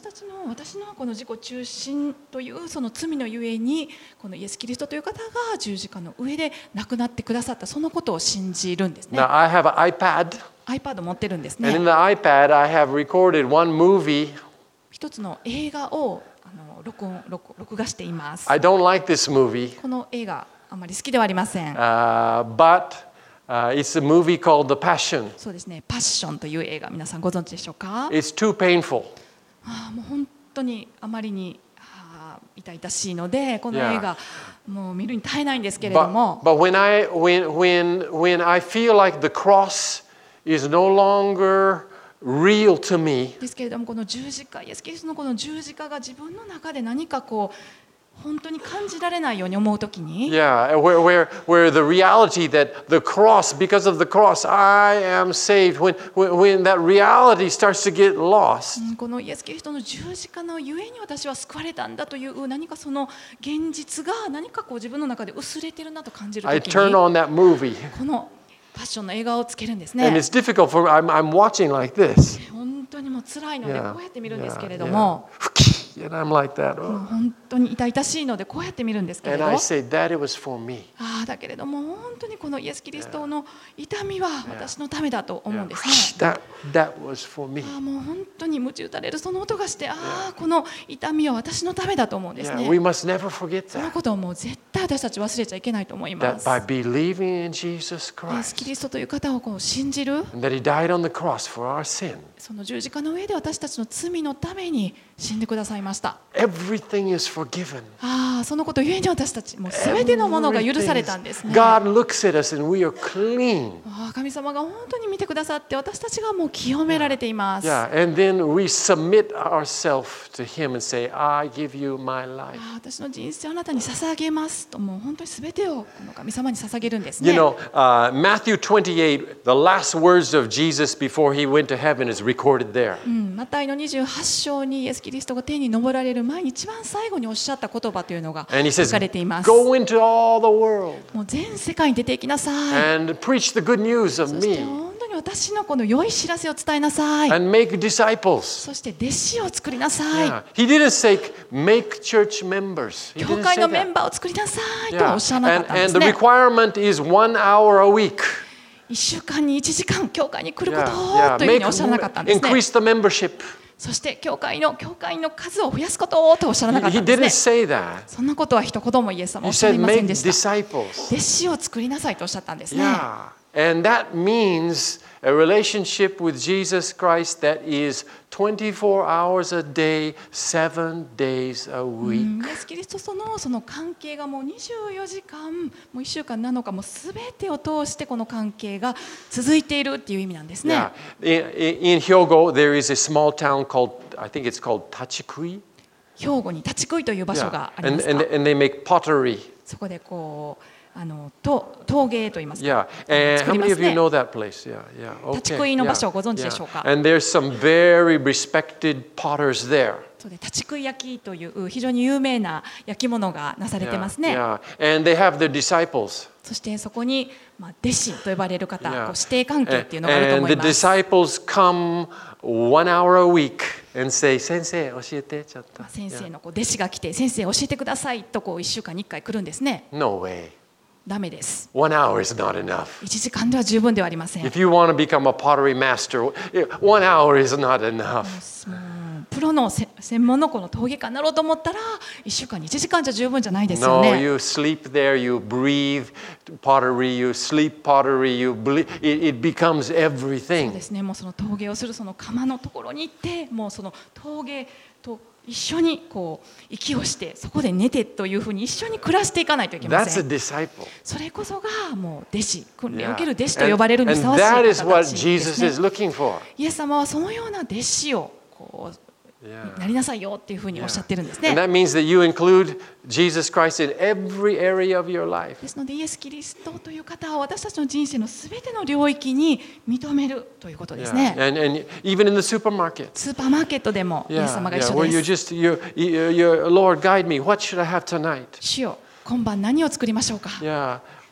も私のこの自己中心というその罪のゆえにこのイエス・キリストという方が十字架の上で亡くなってくださったそのことを信じるんですね。 Now, I have an iPad, iPad 持ってるんです and in ね。 the iPad, I have recorded one movie. 一つの映画をあの録音録録画しています。 I don't like this movie, この映画あまり好きではありません。 uh, but uh, it's a movie called The Passion. そうですね、パッションという映画皆さんご存知でしょうか。 It's too painful. ああもう本当にあまりにああ痛々しいのでこの映画もう見るに耐えないんですけれど But, も、 but when, I, when, when, when I feel like the cross is no longer real to me, ですけれどもこの十字架イエス・キリストのこの十字架が自分の中で何かこう本当に感じられないように思うときに、 yeah, where, where, where the reality that the cross, because of the cross, I am saved, when, when, when that reality starts to get lost, うんこのイエス・キリストの十字架のゆえに私は救われたんだという何かその現実が何かこう自分の中で薄れてるなと感じる I とき turn に on that movie. このパッションの映画をつけるんです And ね。 it's difficult for I'm, I'm watching like this. 本当にもう辛いので Yeah, こうやって見るんですけれ yeah, ども、 yeah. And I'm like that. もう Oh. 本当に痛々しいのでこうやって見るんですけれ And ど、 I say, that it was for me. ああだけれども本当にこのイエス・キリストの痛みは私のためだと思うんですね。 That, that was for me. ああもう本当に鞭打たれるその音がして、ああこの痛みは私のためだと思うんです Yeah, ね。 we must never forget その that. ことをもう絶対私たち忘れちゃいけないと思いま That す。 by believing in Jesus イエス・キ Christ, リストという方をこう信じる、 and that He died on the cross for our sin, その十字架の上で私たちの罪のために死んでくださいました。 everything is forgiven. ああそのことゆえに私たちもう全てのものが許されたんですね。 God looks at us and we are clean. ああ神様が本当に見てくださって私たちがもう清められています。 Yeah, and then we submit ourselves to Him and say, I give you my life. ああ私の人生をあなたに捧げますともう本当に全てをこの神様に捧げるんですね。 You know, uh, Matthew twenty-eight, the last words of Jesus before He went to heaven is recorded there. うんマタイのにじゅうはち章にイエス・キリストが天に昇られる前に一番最後におっしゃった言葉というのが And He 書 says, かれています。 Go into all the world もう全世界に出ていきなさい。 and preach the good news of そして me 本当に私のこの良い知らせを伝えなさい。 and make disciples. そして弟子を作りなさい。 Yeah. He didn't say make church members. He 教 didn't 会 say のメン that. バーを作りなさいとは Yeah. おっしゃらなか And, ったんで and す the ね。 requirement is one hour a week. いっしゅうかんにいちじかん教会に来ること Yeah. というふう Yeah. におっしゃらなかったんですね。 Increase the membership. そして教会の教会の数を増やすこととおっしゃらなかっ He たんです didn't ね。 say that. そんなことは一言もイエス様はお He っしゃい said ません make でした。 disciples. 弟子を作りなさいとおっしゃったんですね。 Yeah. And that means a relationship with Jesus Christ that is twenty-four hours a day, seven days a うん week. イエス・キリストとのその関係がもうにじゅうよじかん、もういっしゅうかんなのかもうすべてを通してこの関係が続いているっていう意味なんですね。 Yeah. In, in Hyogo, there is a small town called, I think it's called Tachikui. 兵庫に立ち食いという場所 Yeah. があり And, ますか。 and, and they make pottery. そこでこうあのと陶芸と言いますか。 Yeah. And 作 how りま many す of you ね。 know that place? Yeah, yeah. 立ち Okay. 食いの場所を Yeah. ご存知でしょうか。 Yeah. And there's some very respected potters there. そうで立ち食い焼きという非常に有名な焼き物がなされて Yeah. ますね。 Yeah. And they have the disciples. そしてそこにまあ弟子と呼ばれる方、 Yeah. こう師弟関係っていうのがあると And 思い the ます。 disciples come one hour a week and say, 先生教えてちょっと。 先生のこう弟子が来て先生教えてくださいとこういっしゅうかんにいっかい来るんですね。 No way. ダメです。 One hour is not enough. いちじかんでは十分ではありません。 If you want to become a pottery master, one hour is not enough. もうプロのせ専門のこの陶芸家になろうと思ったらいっしゅうかんにいちじかんじゃ十分じゃないですよ No, ね。 you sleep there, you breathe pottery, you sleep pottery, you ble- it, it becomes そう everything. ですね。もうその陶芸をするその窯のところに行ってもうその陶芸と一緒にこう息をしてそこで寝てというふうに一緒に暮らしていかないといけま That's せ a ん。 disciple. それこそがもう弟子訓練を Yeah. 受ける弟子と And, 呼ばれるにふさわしい and 方 that is た what ちで Jesus すね。 is looking for. イエス様はそのような弟子をこう Yeah. なりなさいよっていうふうにおっしゃってるんです And ね。 that means that you include Jesus Christ in every area of your life. ですのでイエス・キリストという方を私たちの人生のすべての領域に認めるということです Yeah. ね。 And, and even in the supermarket. スーパーマーケットでもイエ Yeah, ス様が yeah, 一緒 where で you す。 just, you, you, you, Lord, guide me. What should I have tonight? 主よ、今晩何を作りましょうか。 Yeah.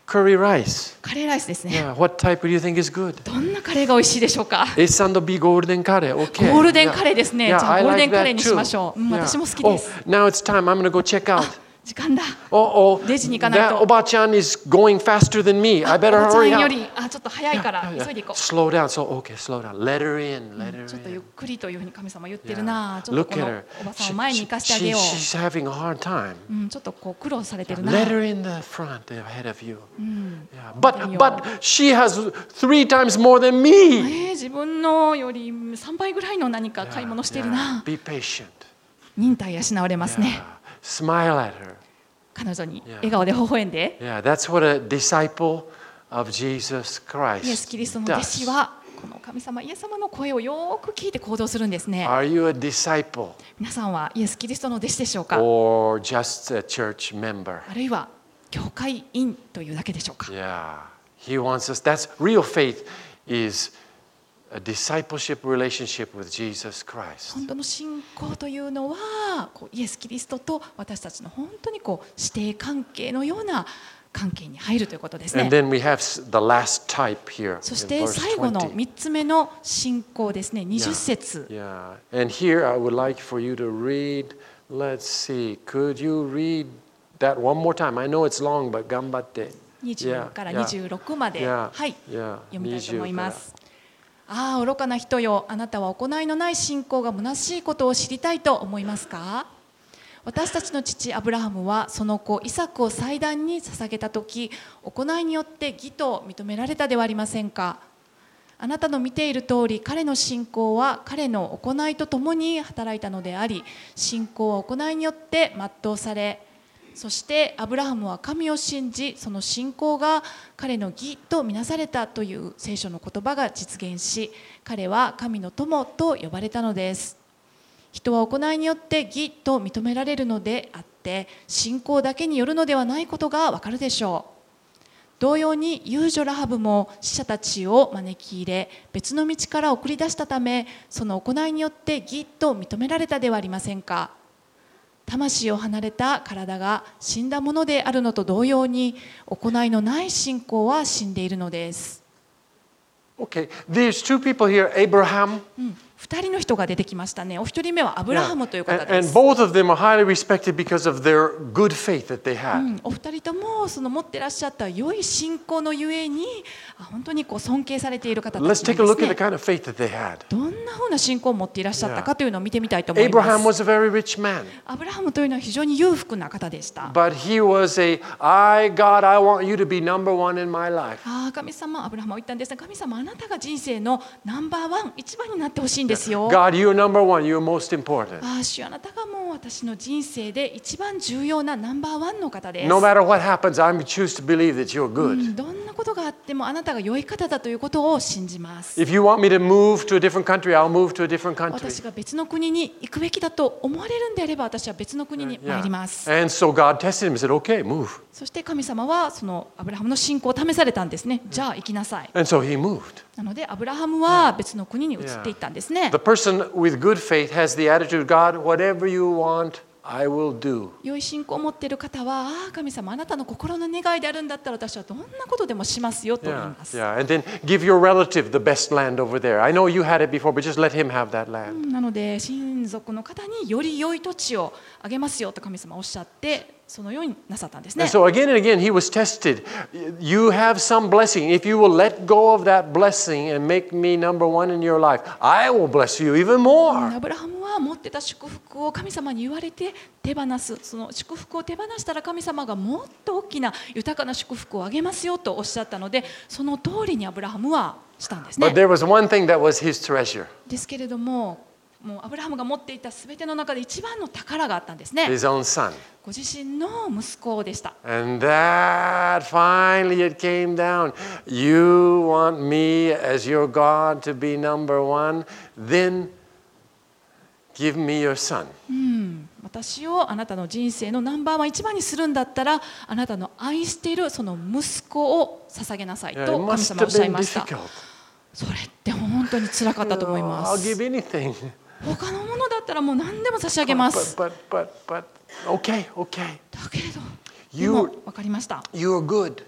curry rice. カレーライスですね。 Yeah, what type do you think is good? どんなカレーが美味しいでしょうか。 エスアンドビー ゴールデンカレー。Okay. ゴールデンカレーですね。 Yeah, じゃあ I ゴールデ like ンカレー that にし too. ましょう。うん、 Yeah. 私も好きです。 Oh, now it's time. I'm going to go check out. 時間だ。 Oh, oh, レジに行かないと。 that Oba-chan is going faster than me. I お better ばちゃ hurry んよ up. りあちょっと早いから Yeah, 急いで yeah. 行こ Slow down. So, okay, slow down. Let her in. Let う。 her ちょっとゆっ in. くりというふうに神様言ってる Yeah. な。ちょっと Look こ at の her. おばさん She- を前に行かせてあげ she- よ she's having a hard time. う。うん、ちょっとこう苦労されてるな。 Let her in the front ahead of you. うん、 Yeah. But but she has three times more than え me. ー、自分のよりさんばいぐらいの何か買い物している Yeah, な。 Be patient. 忍耐養われますね。 Yeah. Smile at her. 彼女に笑顔で微笑んで。 Yeah, that's what a disciple of Jesus イエス・ Christ キリストの弟子 does. はこの神様イエス様の声をよく聞いて行動するんですね。 Are you a disciple 皆さんはイエス・キリストの弟子でしょうか。 or just a church member? あるいは教会員というだけでしょうか。 Yeah, he wants us. That's real faith is a discipleship relationship with Jesus Christ. 本当の信仰というのはこうイエス・キリストと私たちの本当にこう師弟関係のような関係に入るということですね。 And then we have the last type here そし in て verse 最後の twenty. みっつめの信仰ですね。にじゅっ節。 Yeah, and here I would like for you to read. Let's see. Could you read that one more time? I know it's long, but 頑張って。 にじゅうからにじゅうろくまで、 Yeah, はい、 yeah, 読みたいと思います。ああ、愚かな人よ、あなたは行いのない信仰が虚しいことを知りたいと思いますか。私たちの父アブラハムはその子イサクを祭壇に捧げたとき、行いによって義と認められたではありませんか。あなたの見ている通り、彼の信仰は彼の行いとともに働いたのであり、信仰は行いによって全うされ、そしてアブラハムは神を信じ、その信仰が彼の義とみなされたという聖書の言葉が実現し、彼は神の友と呼ばれたのです。人は行いによって義と認められるのであって、信仰だけによるのではないことがわかるでしょう。同様に遊女ラハブも死者たちを招き入れ、別の道から送り出したため、その行いによって義と認められたではありませんか。魂を離れた体が死んだものであるのと同様に、行いのない信仰は死んでいるのです。 Okay, there's two people here, Abraham. うん、二人の人が出てきましたね。お一人目はアブラハムという And, 方で and す。 both of them are highly respected because of their good faith that they う had. ん、お二人ともその持ってらっしゃった良い信仰のゆえに、あ本当にこう尊敬されている方たちなん Let's で take a look す at the ね。 kind of faith that they had. どんなふうな信仰を持っていらっしゃったかというのを見てみたいと思い Abraham ます。 was a very rich man, アブラハムというのは非常に裕福な方でした。 but he was a, I, God, I want you to be number one in my life. ああ、神様、アブラハムは言ったんですが、神様、あなたが人生のナンバーワン、一番になってほしいんですよ。 God, you're number one, you're most important. ああ、主よ、あなたがもう私の人生で一番重要なナンバーワンの方です。 No matter what happens, I choose to believe that you're う good. ん、どんなことがあってもあなたが良い方だということを信じます。 If you want me to move to a different country, I'll move to a different country. 私が別の国に行くべきだと思われるんであれば、私は別の国に参ります。 And so God tested him and said, okay, move. そして神様はそのアブラハムの信仰を試されたんですね。じゃあ行きなさい。 And so he moved. なのでアブラハムは別の国に移っていったんですね。 The person with good faith has the attitude, God, whatever you want, I will do. 良い信仰を持っている方は、ああ神様、あなたの心の願いであるんだったら私はどんなことでもしますよと言い Yeah, ます。 yeah. And then give your relative the best land over there. I know you had it before, but just let him have that う land. んなので親族の方により良い土地をあげますよと神様おっしゃって、そのようになさったんですね。 And so again and again, he was tested. You have some blessing. If you will let go of that blessing and make me number one in your life, I will bless you even うん more. アブラハムは持ってた祝福を神様に言われて手放す、その祝福を手放したら神様がもっと大きな豊かな祝福をあげますよとおっしゃったので、その通りにアブラハムはしたんですね。 But there was one thing that was his treasure, ですけれども、もうアブラハムが持っていたすべての中で一番の宝があったんですね。 his own son. ご自身の息子でした。 And that finally it came down. You want me as your God to be number one? Then give me your son. うん私をあなたの人生のナンバーワン一番にするんだったら、あなたの愛しているその息子を捧げなさい Yeah, と it 神 must 様はおっ have しゃい been ました。 difficult. それって本当につらかったと思い Oh, ま I'll す。 give anything. 他のものだったらもう何でも差し上げま But, す。 but, but, but, okay, okay. だけれど、で You, も分かりました。 you're good.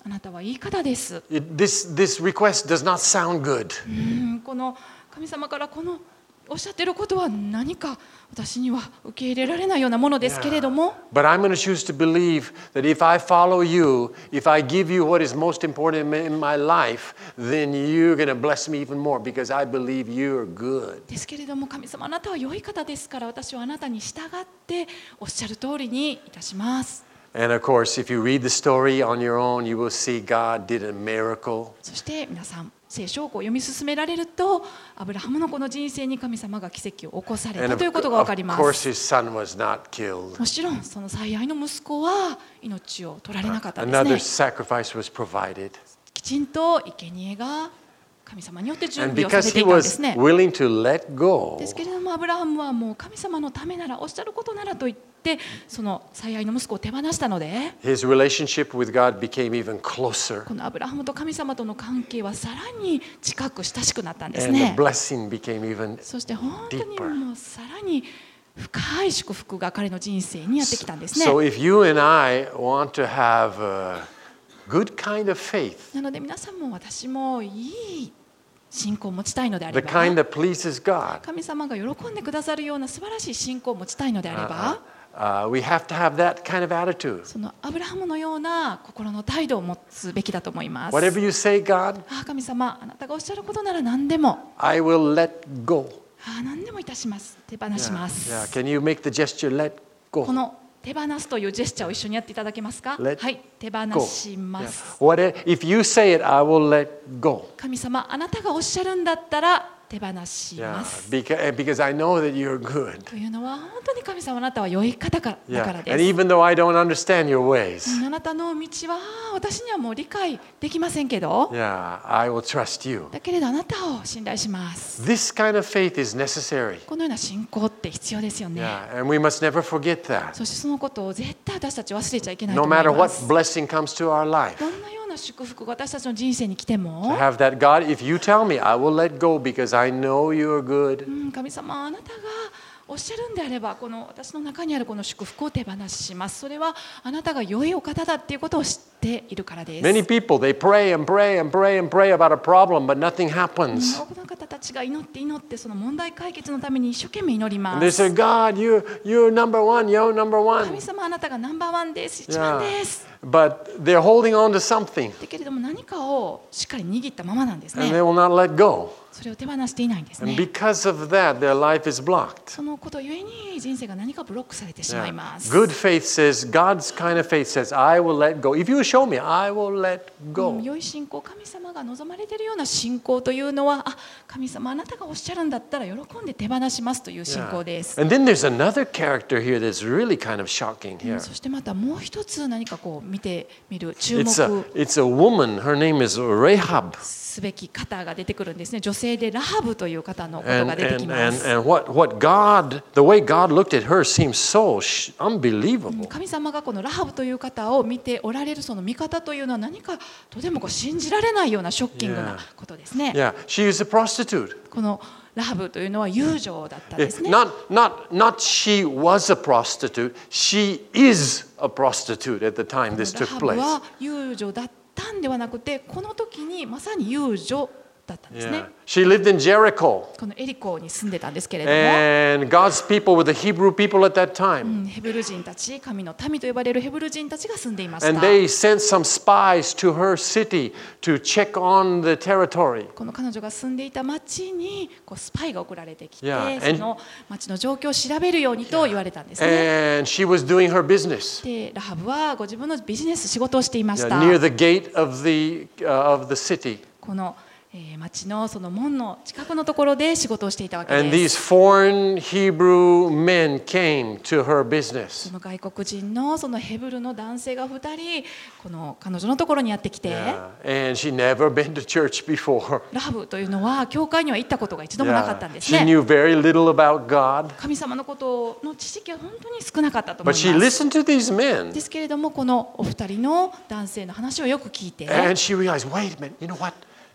あなたはいい方です。 It, this, this request does not sound good. うんこの神様からこのおっしゃっていることは何か私には受け入れられないようなものですけれども、 But I'm going to choose to believe that if I follow you, if I give you what is most important in my life, then you're going to bless me even more because I believe you're good. ですけれども神様あなたは良い方ですから私はあなたに従っておっしゃる通りにいたします。 And of course, if you read the story on your own, you will see God did a miracle. そして皆さん聖書をこう読み進められるとアブラハムのこの人生に神様が奇跡を起こされ And た of, ということが分かり of ま course, す。 his son was not killed. もちろんその最愛の息子は命を取られなかったん Another ですね。 sacrifice was provided. きちんと生贄が神様によって準 And 備をさ because れて he いたんです was ね。 willing to let go, ですけれどもアブラハムはもう神様のためならおっしゃることならと言ってその最愛の息子を手放したので his relationship with God became even closer. このアブラハムと神様との関係はさらに近く親しくなったんです And the ね。 blessing became even そして本当にもうさらに深い祝福が彼の人生にやってきたんですね。 So if you and I want to have a good kind of faith, なので皆さんも私もいい信仰を持ちたいのであれ the kind ば that pleases God, 神様が喜んでくださるような素晴らしい信仰を持ちたいのであれば uh, we have to have that kind of attitude. そのアブラハムのような心の態度を持つべきだと思います。 Whatever you say, God, ああ神様あなたがおっしゃることなら何でも I will let go. ああ何でもいたします手放し Yeah, ます、 yeah. Can you make the gesture let こ go? の手放すというジェスチャーを一緒にやっていただけますか。 Let はい手放 Go. しま Yeah. す、 What if you say it, I will let go. 神様あなたがおっしゃるんだったら手放し Yeah, ます、 because, because I know that you're good. というのは本当に神様あなたは良い方か Yeah. だからで And す、 even though I don't understand your ways, あなたの道は私にはもう理解できませんけど、 yeah, I will trust you. だけれどあなたを信頼します。 This kind of faith is necessary. このような信仰って必要ですよね、 Yeah, and we must never forget that. そしてそのことを絶対私たち忘れちゃいけないと No 思い matter ま what す。 blessing comes to our life, どんなような祝福が私たちの人生に来て to も、 have that God, if you tell me, I will let go because I know you're good. うん、神様あなたがおっしゃるんであればこの私の中にあるこの祝福を手放します。それはあなたが良いお方だっていうことを知っているからです。 Many people, they pray and pray and pray and pray about a problem, but nothing うん happens. 多くの方たちが祈って祈ってその問題解決のために一生懸命祈りま And they す。 say, God, you're, you're number one, you're number 神 one. 様あなたがナンバーワンです、一番 Yeah. です。 But they're holding on to something だけれども何かをしっかり握ったままなんです and they ね。 will not let go. それを手放していないんです And ね。 because of that, their life is blocked. そのことゆえに人生が何かブロックされてしまい Yeah. ます。 Good faith says, God's kind of faith says, I will let go. If you show me, I will let うん go. 良い信仰、神様が望まれているような信仰というのは、あ、神様あなたがおっしゃるんだったら喜んで手放しますという信 Yeah. 仰です。 And then there's another character here that's really kind of shocking うん here. そしてまたもう一つ何かこう見てみる注目 It's a, it's a woman. Her name is Rahab. すべき方が出てくるんですね。女性でラハブという方のこと And, が出て and, きま and, す。 and what, what God, the way God looked at her seems so sh- うん unbelievable. 神様がこのラハブという方を見ておられるその見方というのは何かとてもこう信じられないようなショッキングなことですね。 Yeah, she is a prostitute. このラハブというのは遊女だったん Eh, ですね。 Not, not, not she was a prostitute, she is a prostitute at the time this ラ took ハブ place. は遊女だったんではなくて、この時にまさに遊女だったんですね。 Yeah. She lived in Jericho, このエリコに住んでたんですけれども、 and God's people were the Hebrew people at that う time. んヘブル人たち、神の民と呼ばれるヘブル人たちが住んでいまし And た。 they sent some spies to her city to check on the territory. この彼女が住んでいた町にこうスパイが送られてきて、 Yeah, and- その町の状況を調べるようにと言われたんですね。 And she was doing her business で、ラハブはご自分のビジネス、仕事をしていまし yeah, た。 near the gate of the, uh, of the city. この、えー町のその門の近くのところで仕事をしていたわけ And で these す。 foreign Hebrew men came to her business. その外国人のそのヘブルの男性がふたり、この彼女のところにやってきて、 Yeah. And she never been to church before. ラハブというのは教会には行ったことが一度もなかったん Yeah. です She ね。 knew very little about God, 神様のことの知識は本当に少なかったと思い but ま she す。 listened to these men ですけれども、このお二人の男性の話をよく聞いて、 and she realized, wait a minute, you know what?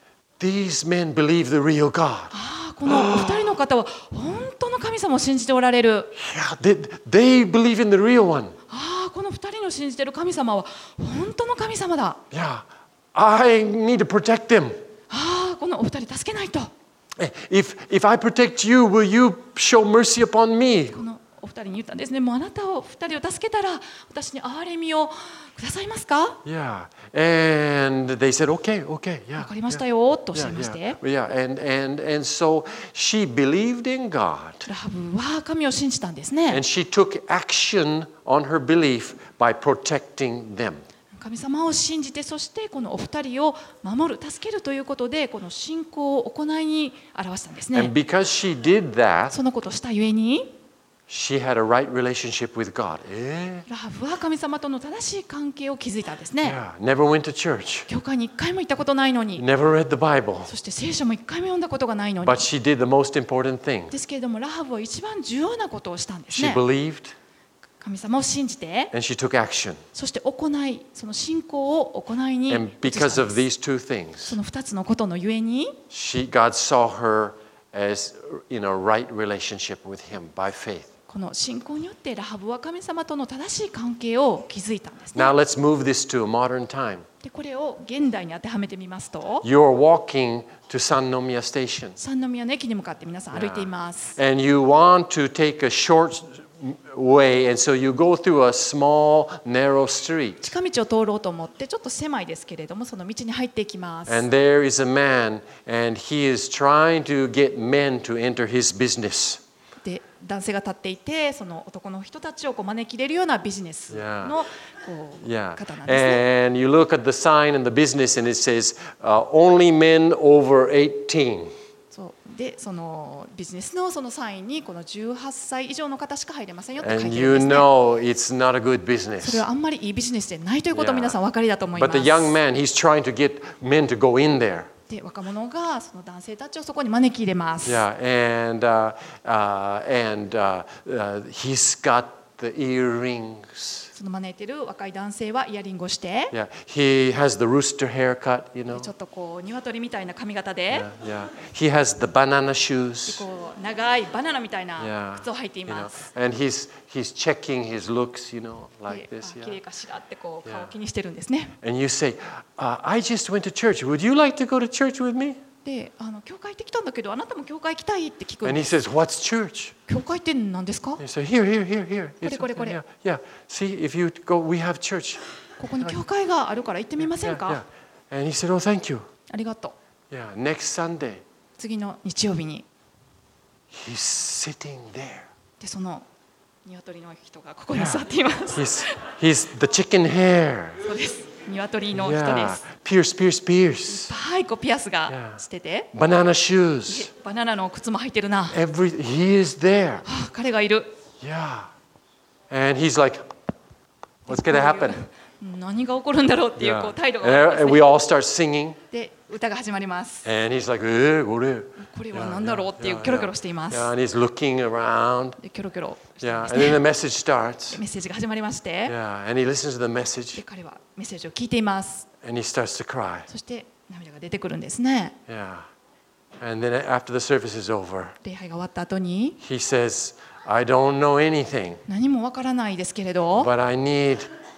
These men believe the real God. ああ、このお二人の方は本当の神様を信じておられる。 Yeah, they, they believe in the real one. ああ、この二人の信じている神様は本当の神様だ。 Yeah. I need to protect them. ああこのお二人助けないと。 If, if I protect you, will you show mercy upon me? このお二人に言ったんですね。もうあなたを二人を助けたら私に憐れみをくださいますか。 Yeah. And they said, okay, okay, yeah. わかりましたよとおっしゃい Yeah, まして、 yeah, yeah. And, and, and so she believed in God. ラハブは神を信じたんですね。 And she took action on her belief by protecting them. 神様を信じて、そしてこのお二人を守る、助けるということでこの信仰を行いに表したんですね。 And because she did that, そのことをしたゆえに she had a right relationship with God. Eh? ラハブは神様との正しい関係を築いたんですね。 Yeah. Never went to church. 教会に一回も行ったことないのに、 Never read the Bible. そして聖書も一回も読んだことがないのに、 But she did the most important thing. ですけれどもラハブは一番重要なことをしたんです She ね。 believed 神様を信じて、 and she took action. そして行い、その信仰を行いに And 移した because ん of です。 these two things, その二つのことのゆえに she, God saw her as in a right relationship with Him by faith. この信仰によってラハブは神様との正しい関係を築いたんですね。 Now let's move this to a modern time. でこれを現代に当てはめてみますと、 You're walking to Sannomiya Station. 三宮の駅に向かって皆さん歩いています。 And you want to take a short way, and so you go through a small, narrow street. 近道を通ろうと思ってちょっと狭いですけれども、その道に入っていきます。 And there is a man, and he is trying to get men to enter his business. で男性が立っていて、その男の人たちをこう招き入れるようなビジネスのこう Yeah. 方なんですね。 And you look at the sign in the business, and it says, uh, only men over eighteen. そうでそのビジネスのそのサインにこのじゅうはっさい以上の方しか入れませんよって書い And てるん you ですね。 know it's not a good それ business. はあんまりいいビジネスでないということを皆さんお分かりだと思い But ます。 the young man, he's trying to get men to go in there. で若者がその男性たちをそこに招き入れます。 Yeah, and uh, uh, and uh, uh, he's got the earrings. その招いている若い男性はイヤリングをして、 Yeah, he has the rooster haircut, you で know. ちょっとこう鶏みたいな髪型で、 Yeah, yeah. He has the banana で shoes. こう長いバナナみたい Yeah, な靴を履いてい you know. ます。 And he's he's checking his looks, you know, で like あ this. 綺麗 Yeah. かしらってこう Yeah. 顔を気にしてるんですね。 And you say, uh, I just went to church. Would you like to go to church with me? であの教会行ってきたんだけど、あなたも教会行きたいって聞くん And で he す。 says, What's church? 教会って何ですか？ You say, Here, here, here, here. It's これこれ okay. Yeah, yeah. See, if you go, we have church. ここに教会があるから行ってみません Yeah, か？ yeah. And he said, Oh, thank you. ありがとう。 Yeah, next Sunday, 次の日曜日に he's sitting there. でその鶏の人がここに座っています。 He's, he's the chicken hair. そうです。鶏の人で Yeah, す。 pierce, pierce, pierce. はい、こうピアスが Yeah. してて、 Banana shoes. バナナの靴も履いてるな。は Every, he is there. あ、彼がいる。 Yeah. And he's like, What's going to happen? 何が起こるんだろうっていうこ Yeah. う態度があるん And です we ね。 all start singing. で、歌が始まります。 And he's like, eh, これ。 これは何だろうっていうキョロキョロしています。 Yeah, and he's looking around. で、キョロキョロしてい Yeah, ます and then ね。 the message starts. メッセージが始まりまして、 Yeah, and he listens to the で message 彼はメッセージを聞いています。 and he starts to cry. そして涙が出てくるんですね。 Yeah. And then after the service is over, 礼拝が終わった後に、 he says, I don't know anything, 何もわからないですけれど、 but I need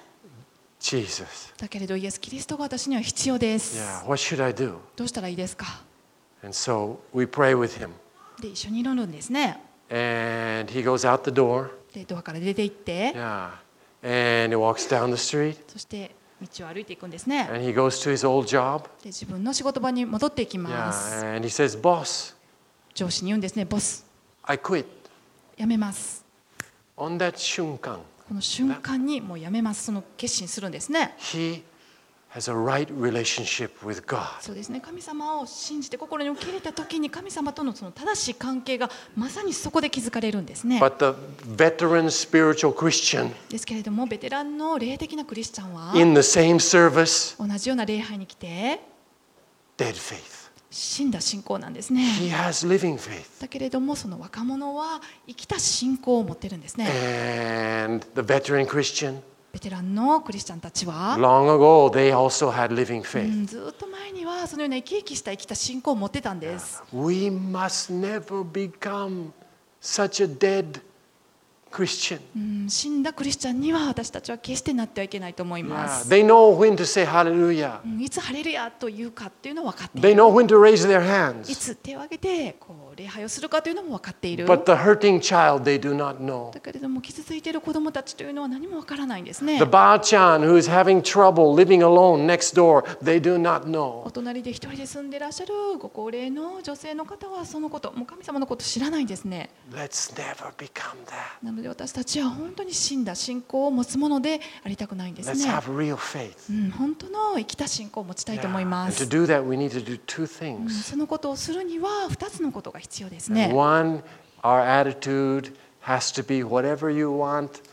Jesus. だけれどイエス・キリストが私には必要です。 Yeah, what should I do? どうしたらいいですか？ And so we pray with him. で、一緒に祈るんですね。 And he goes out the door. で、ドアから出て行って、 Yeah. And he walks down the street. そして道を歩いていくんですね。 And he goes to his old job. で、自分の仕事場に戻っていきます。 Yeah. And he says, Boss, 上司に言うんですね、ボス、 I quit. 辞めます。 On that 瞬間、 この瞬間にもう辞めます。その決心するんですね。 he has a right relationship with God. そうですね。神様を信じて心に受け入れた時に神様とのその正しい関係がまさにそこで築かれるんですね。 But the veteran spiritual Christian ですけれども、ベテランの霊的なクリスチャンは in the same service, 同じような礼拝に来て dead faith. 死んだ信仰なんですね。 He has living faith. だけれどもその若者は生きた信仰を持ってるんですね。 And the veteran Christian, ベテランのクリスチャンたちは、 long ago, they also had living う faith. ん、ずっと前にはそのような生き生きした生きた信仰を持ってたんです。 We must never become such a dead Christian. うん、死んだクリスチャンには私たちは決してなってはいけないと思いま Yeah, す。 they know when to say hallelujah. うん、いつハレルヤというかっていうのは分かってい They る。 know when to raise their い hands. つ手を挙げてこう礼拝をするかというのも分かっている。 But the hurting child, they do not know. だけれども傷ついている子どもたちというのは何も分からないんですね。 The Ba-chan who is having trouble living alone next door, they do not お know. 隣で一人で住んでいらっしゃるご高齢の女性の方はそのこと、もう神様のこと知らないんですね。 Let's never become that. なので私たちは本当に死んだ信仰を持つものでありたくないんです Let's ね。 have real faith. うん、本当の生きた信仰を持ちたいと思い Yeah. ま And す。 to do that, we need to do two うん、 things. そのことをするにはふたつのことが必要です And ね。 one, our attitude has to be whatever you want,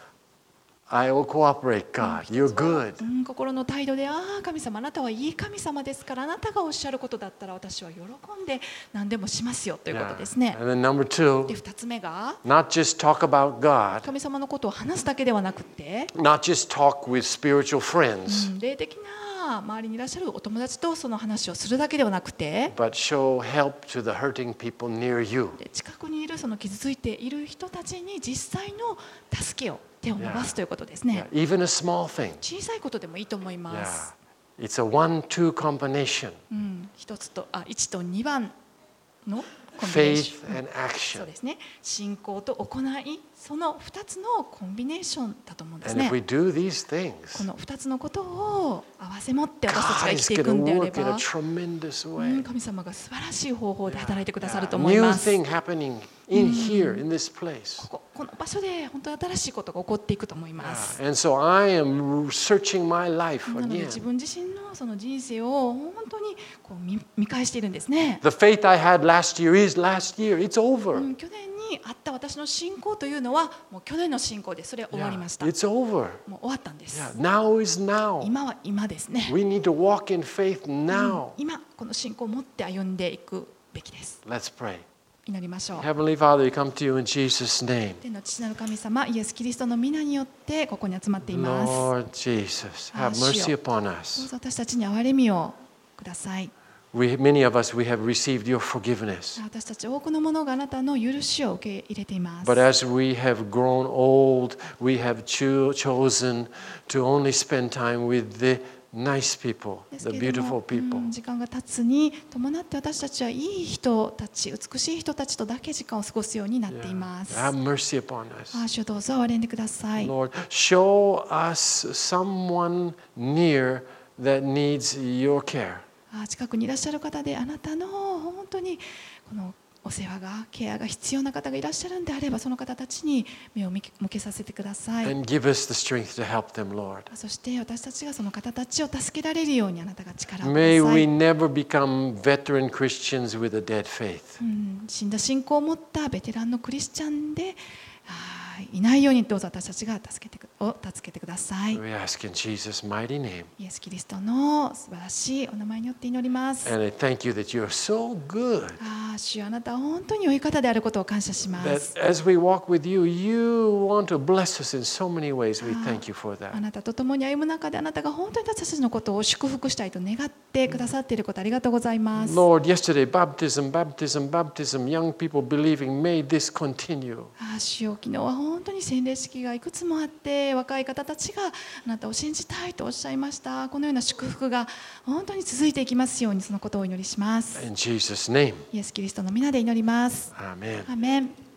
I will cooperate, God. You're good. うん、心の態度で、ああ、神様、あなたはいい神様ですから、あなたがおっしゃることだったら私は喜んで何でもしますよということ Yeah. ですね。 And then number two, で、ふたつめが、 not just talk about God, 神様のことを話すだけではなくて、 not just talk with spiritual friends, うん霊的な周りにいらっしゃるお友達とその話をするだけではなくて、 but show help to the hurting people near you. で近くにいるその傷ついている人たちに実際の助けを手を伸ばすということですね。 Yeah. Even a small thing. 小さいことでもいいと思いま Yeah. す。 It's a one-two combination. うん、一つとあいちとにばんのコンビネーシ Faith ョン。 and そう action. ですね。信仰と行い、そのふたつのコンビネーションだと思うんです And if ね。 we do these こ things, のふたつのことを合わせ持って私たちが God 生き is てい going くん to であれ work in a ば、 tremendous うん way. 神様が素晴らしい方法で働いてくださると思い New ます。 thing happening in here, in this place. こここの場所で本当に新しいことが起こっていくと思います。 And so I am searching my life なので自 again. 分自身のその人生を本当にこう見見返しているんですね。 The faith I had last year is last year. It's う over. ん、去年にあった私の信仰というのはもう去年の信仰でそれは終わり Yeah. ました。 It's over. もう終わったんです Yeah. Now is now. 今は今ですね。 We need to walk in faith now. 今この信仰を持って歩んでいくべきです。 Let's pray. 祈りましょう。 Heavenly Father, we come to you in Jesus' name. 天の父なる神様、イエス・キリストの皆によってここに集まっています。 Lord Jesus, have mercy upon どう us. ぞ私たちに憐れみをください。 We, many of us, we have received your forgiveness. 私たち多くの者があなたの許しを受け入れています。 But as we have grown old, we have cho- chosen to only spend time with the nice people, です the けれど beautiful も、う people. ん時間が経つに伴って私たちはいい人たち、美しい人たちとだけ時間を過ごすようになっています。 Have mercy upon us. ああ、主よどうぞ憐れんでください。 Lord, show us someone near that needs your care. ああ、近くにいらっしゃる方であなたの本当にこのお世話がケアが必要な方がいらっしゃるんであれば、その方たちに目を向けさせてください。 And give us the strength to help them, Lord. そして私たちがその方たちを助けられるようにあなたが力をくだ May さ we い。 never become veteran Christians with a dead faith. うん死んだ信仰を持ったベテランのクリスチャンでああいないようにどうぞ私たちが助けてくを助けてください。 We ask in Jesus' mighty name. イエス・キリストの素晴らしいお名前によって祈ります。 And I thank you that you are so good. ああ、主よあなたは本当に良い方であることを感謝しま That す。 as we walk with you, you want to bless us in so many ways. We thank you for あ that. なたと共に歩む中であなたが本当に私たちのことを祝福したいと願ってくださっていることありがとうございます。 Lord, yesterday, baptism, baptism, baptism, young people believing, may this continue. ああ、主よ昨日は本当に洗礼式がいくつもあって若い方たちがあなたを信じたいとおっしゃいました。このような祝福が本当に続いていきますようにそのことをお祈りします。 In Jesus' name, イエス・キリストの皆で祈ります。 amen. アーメン。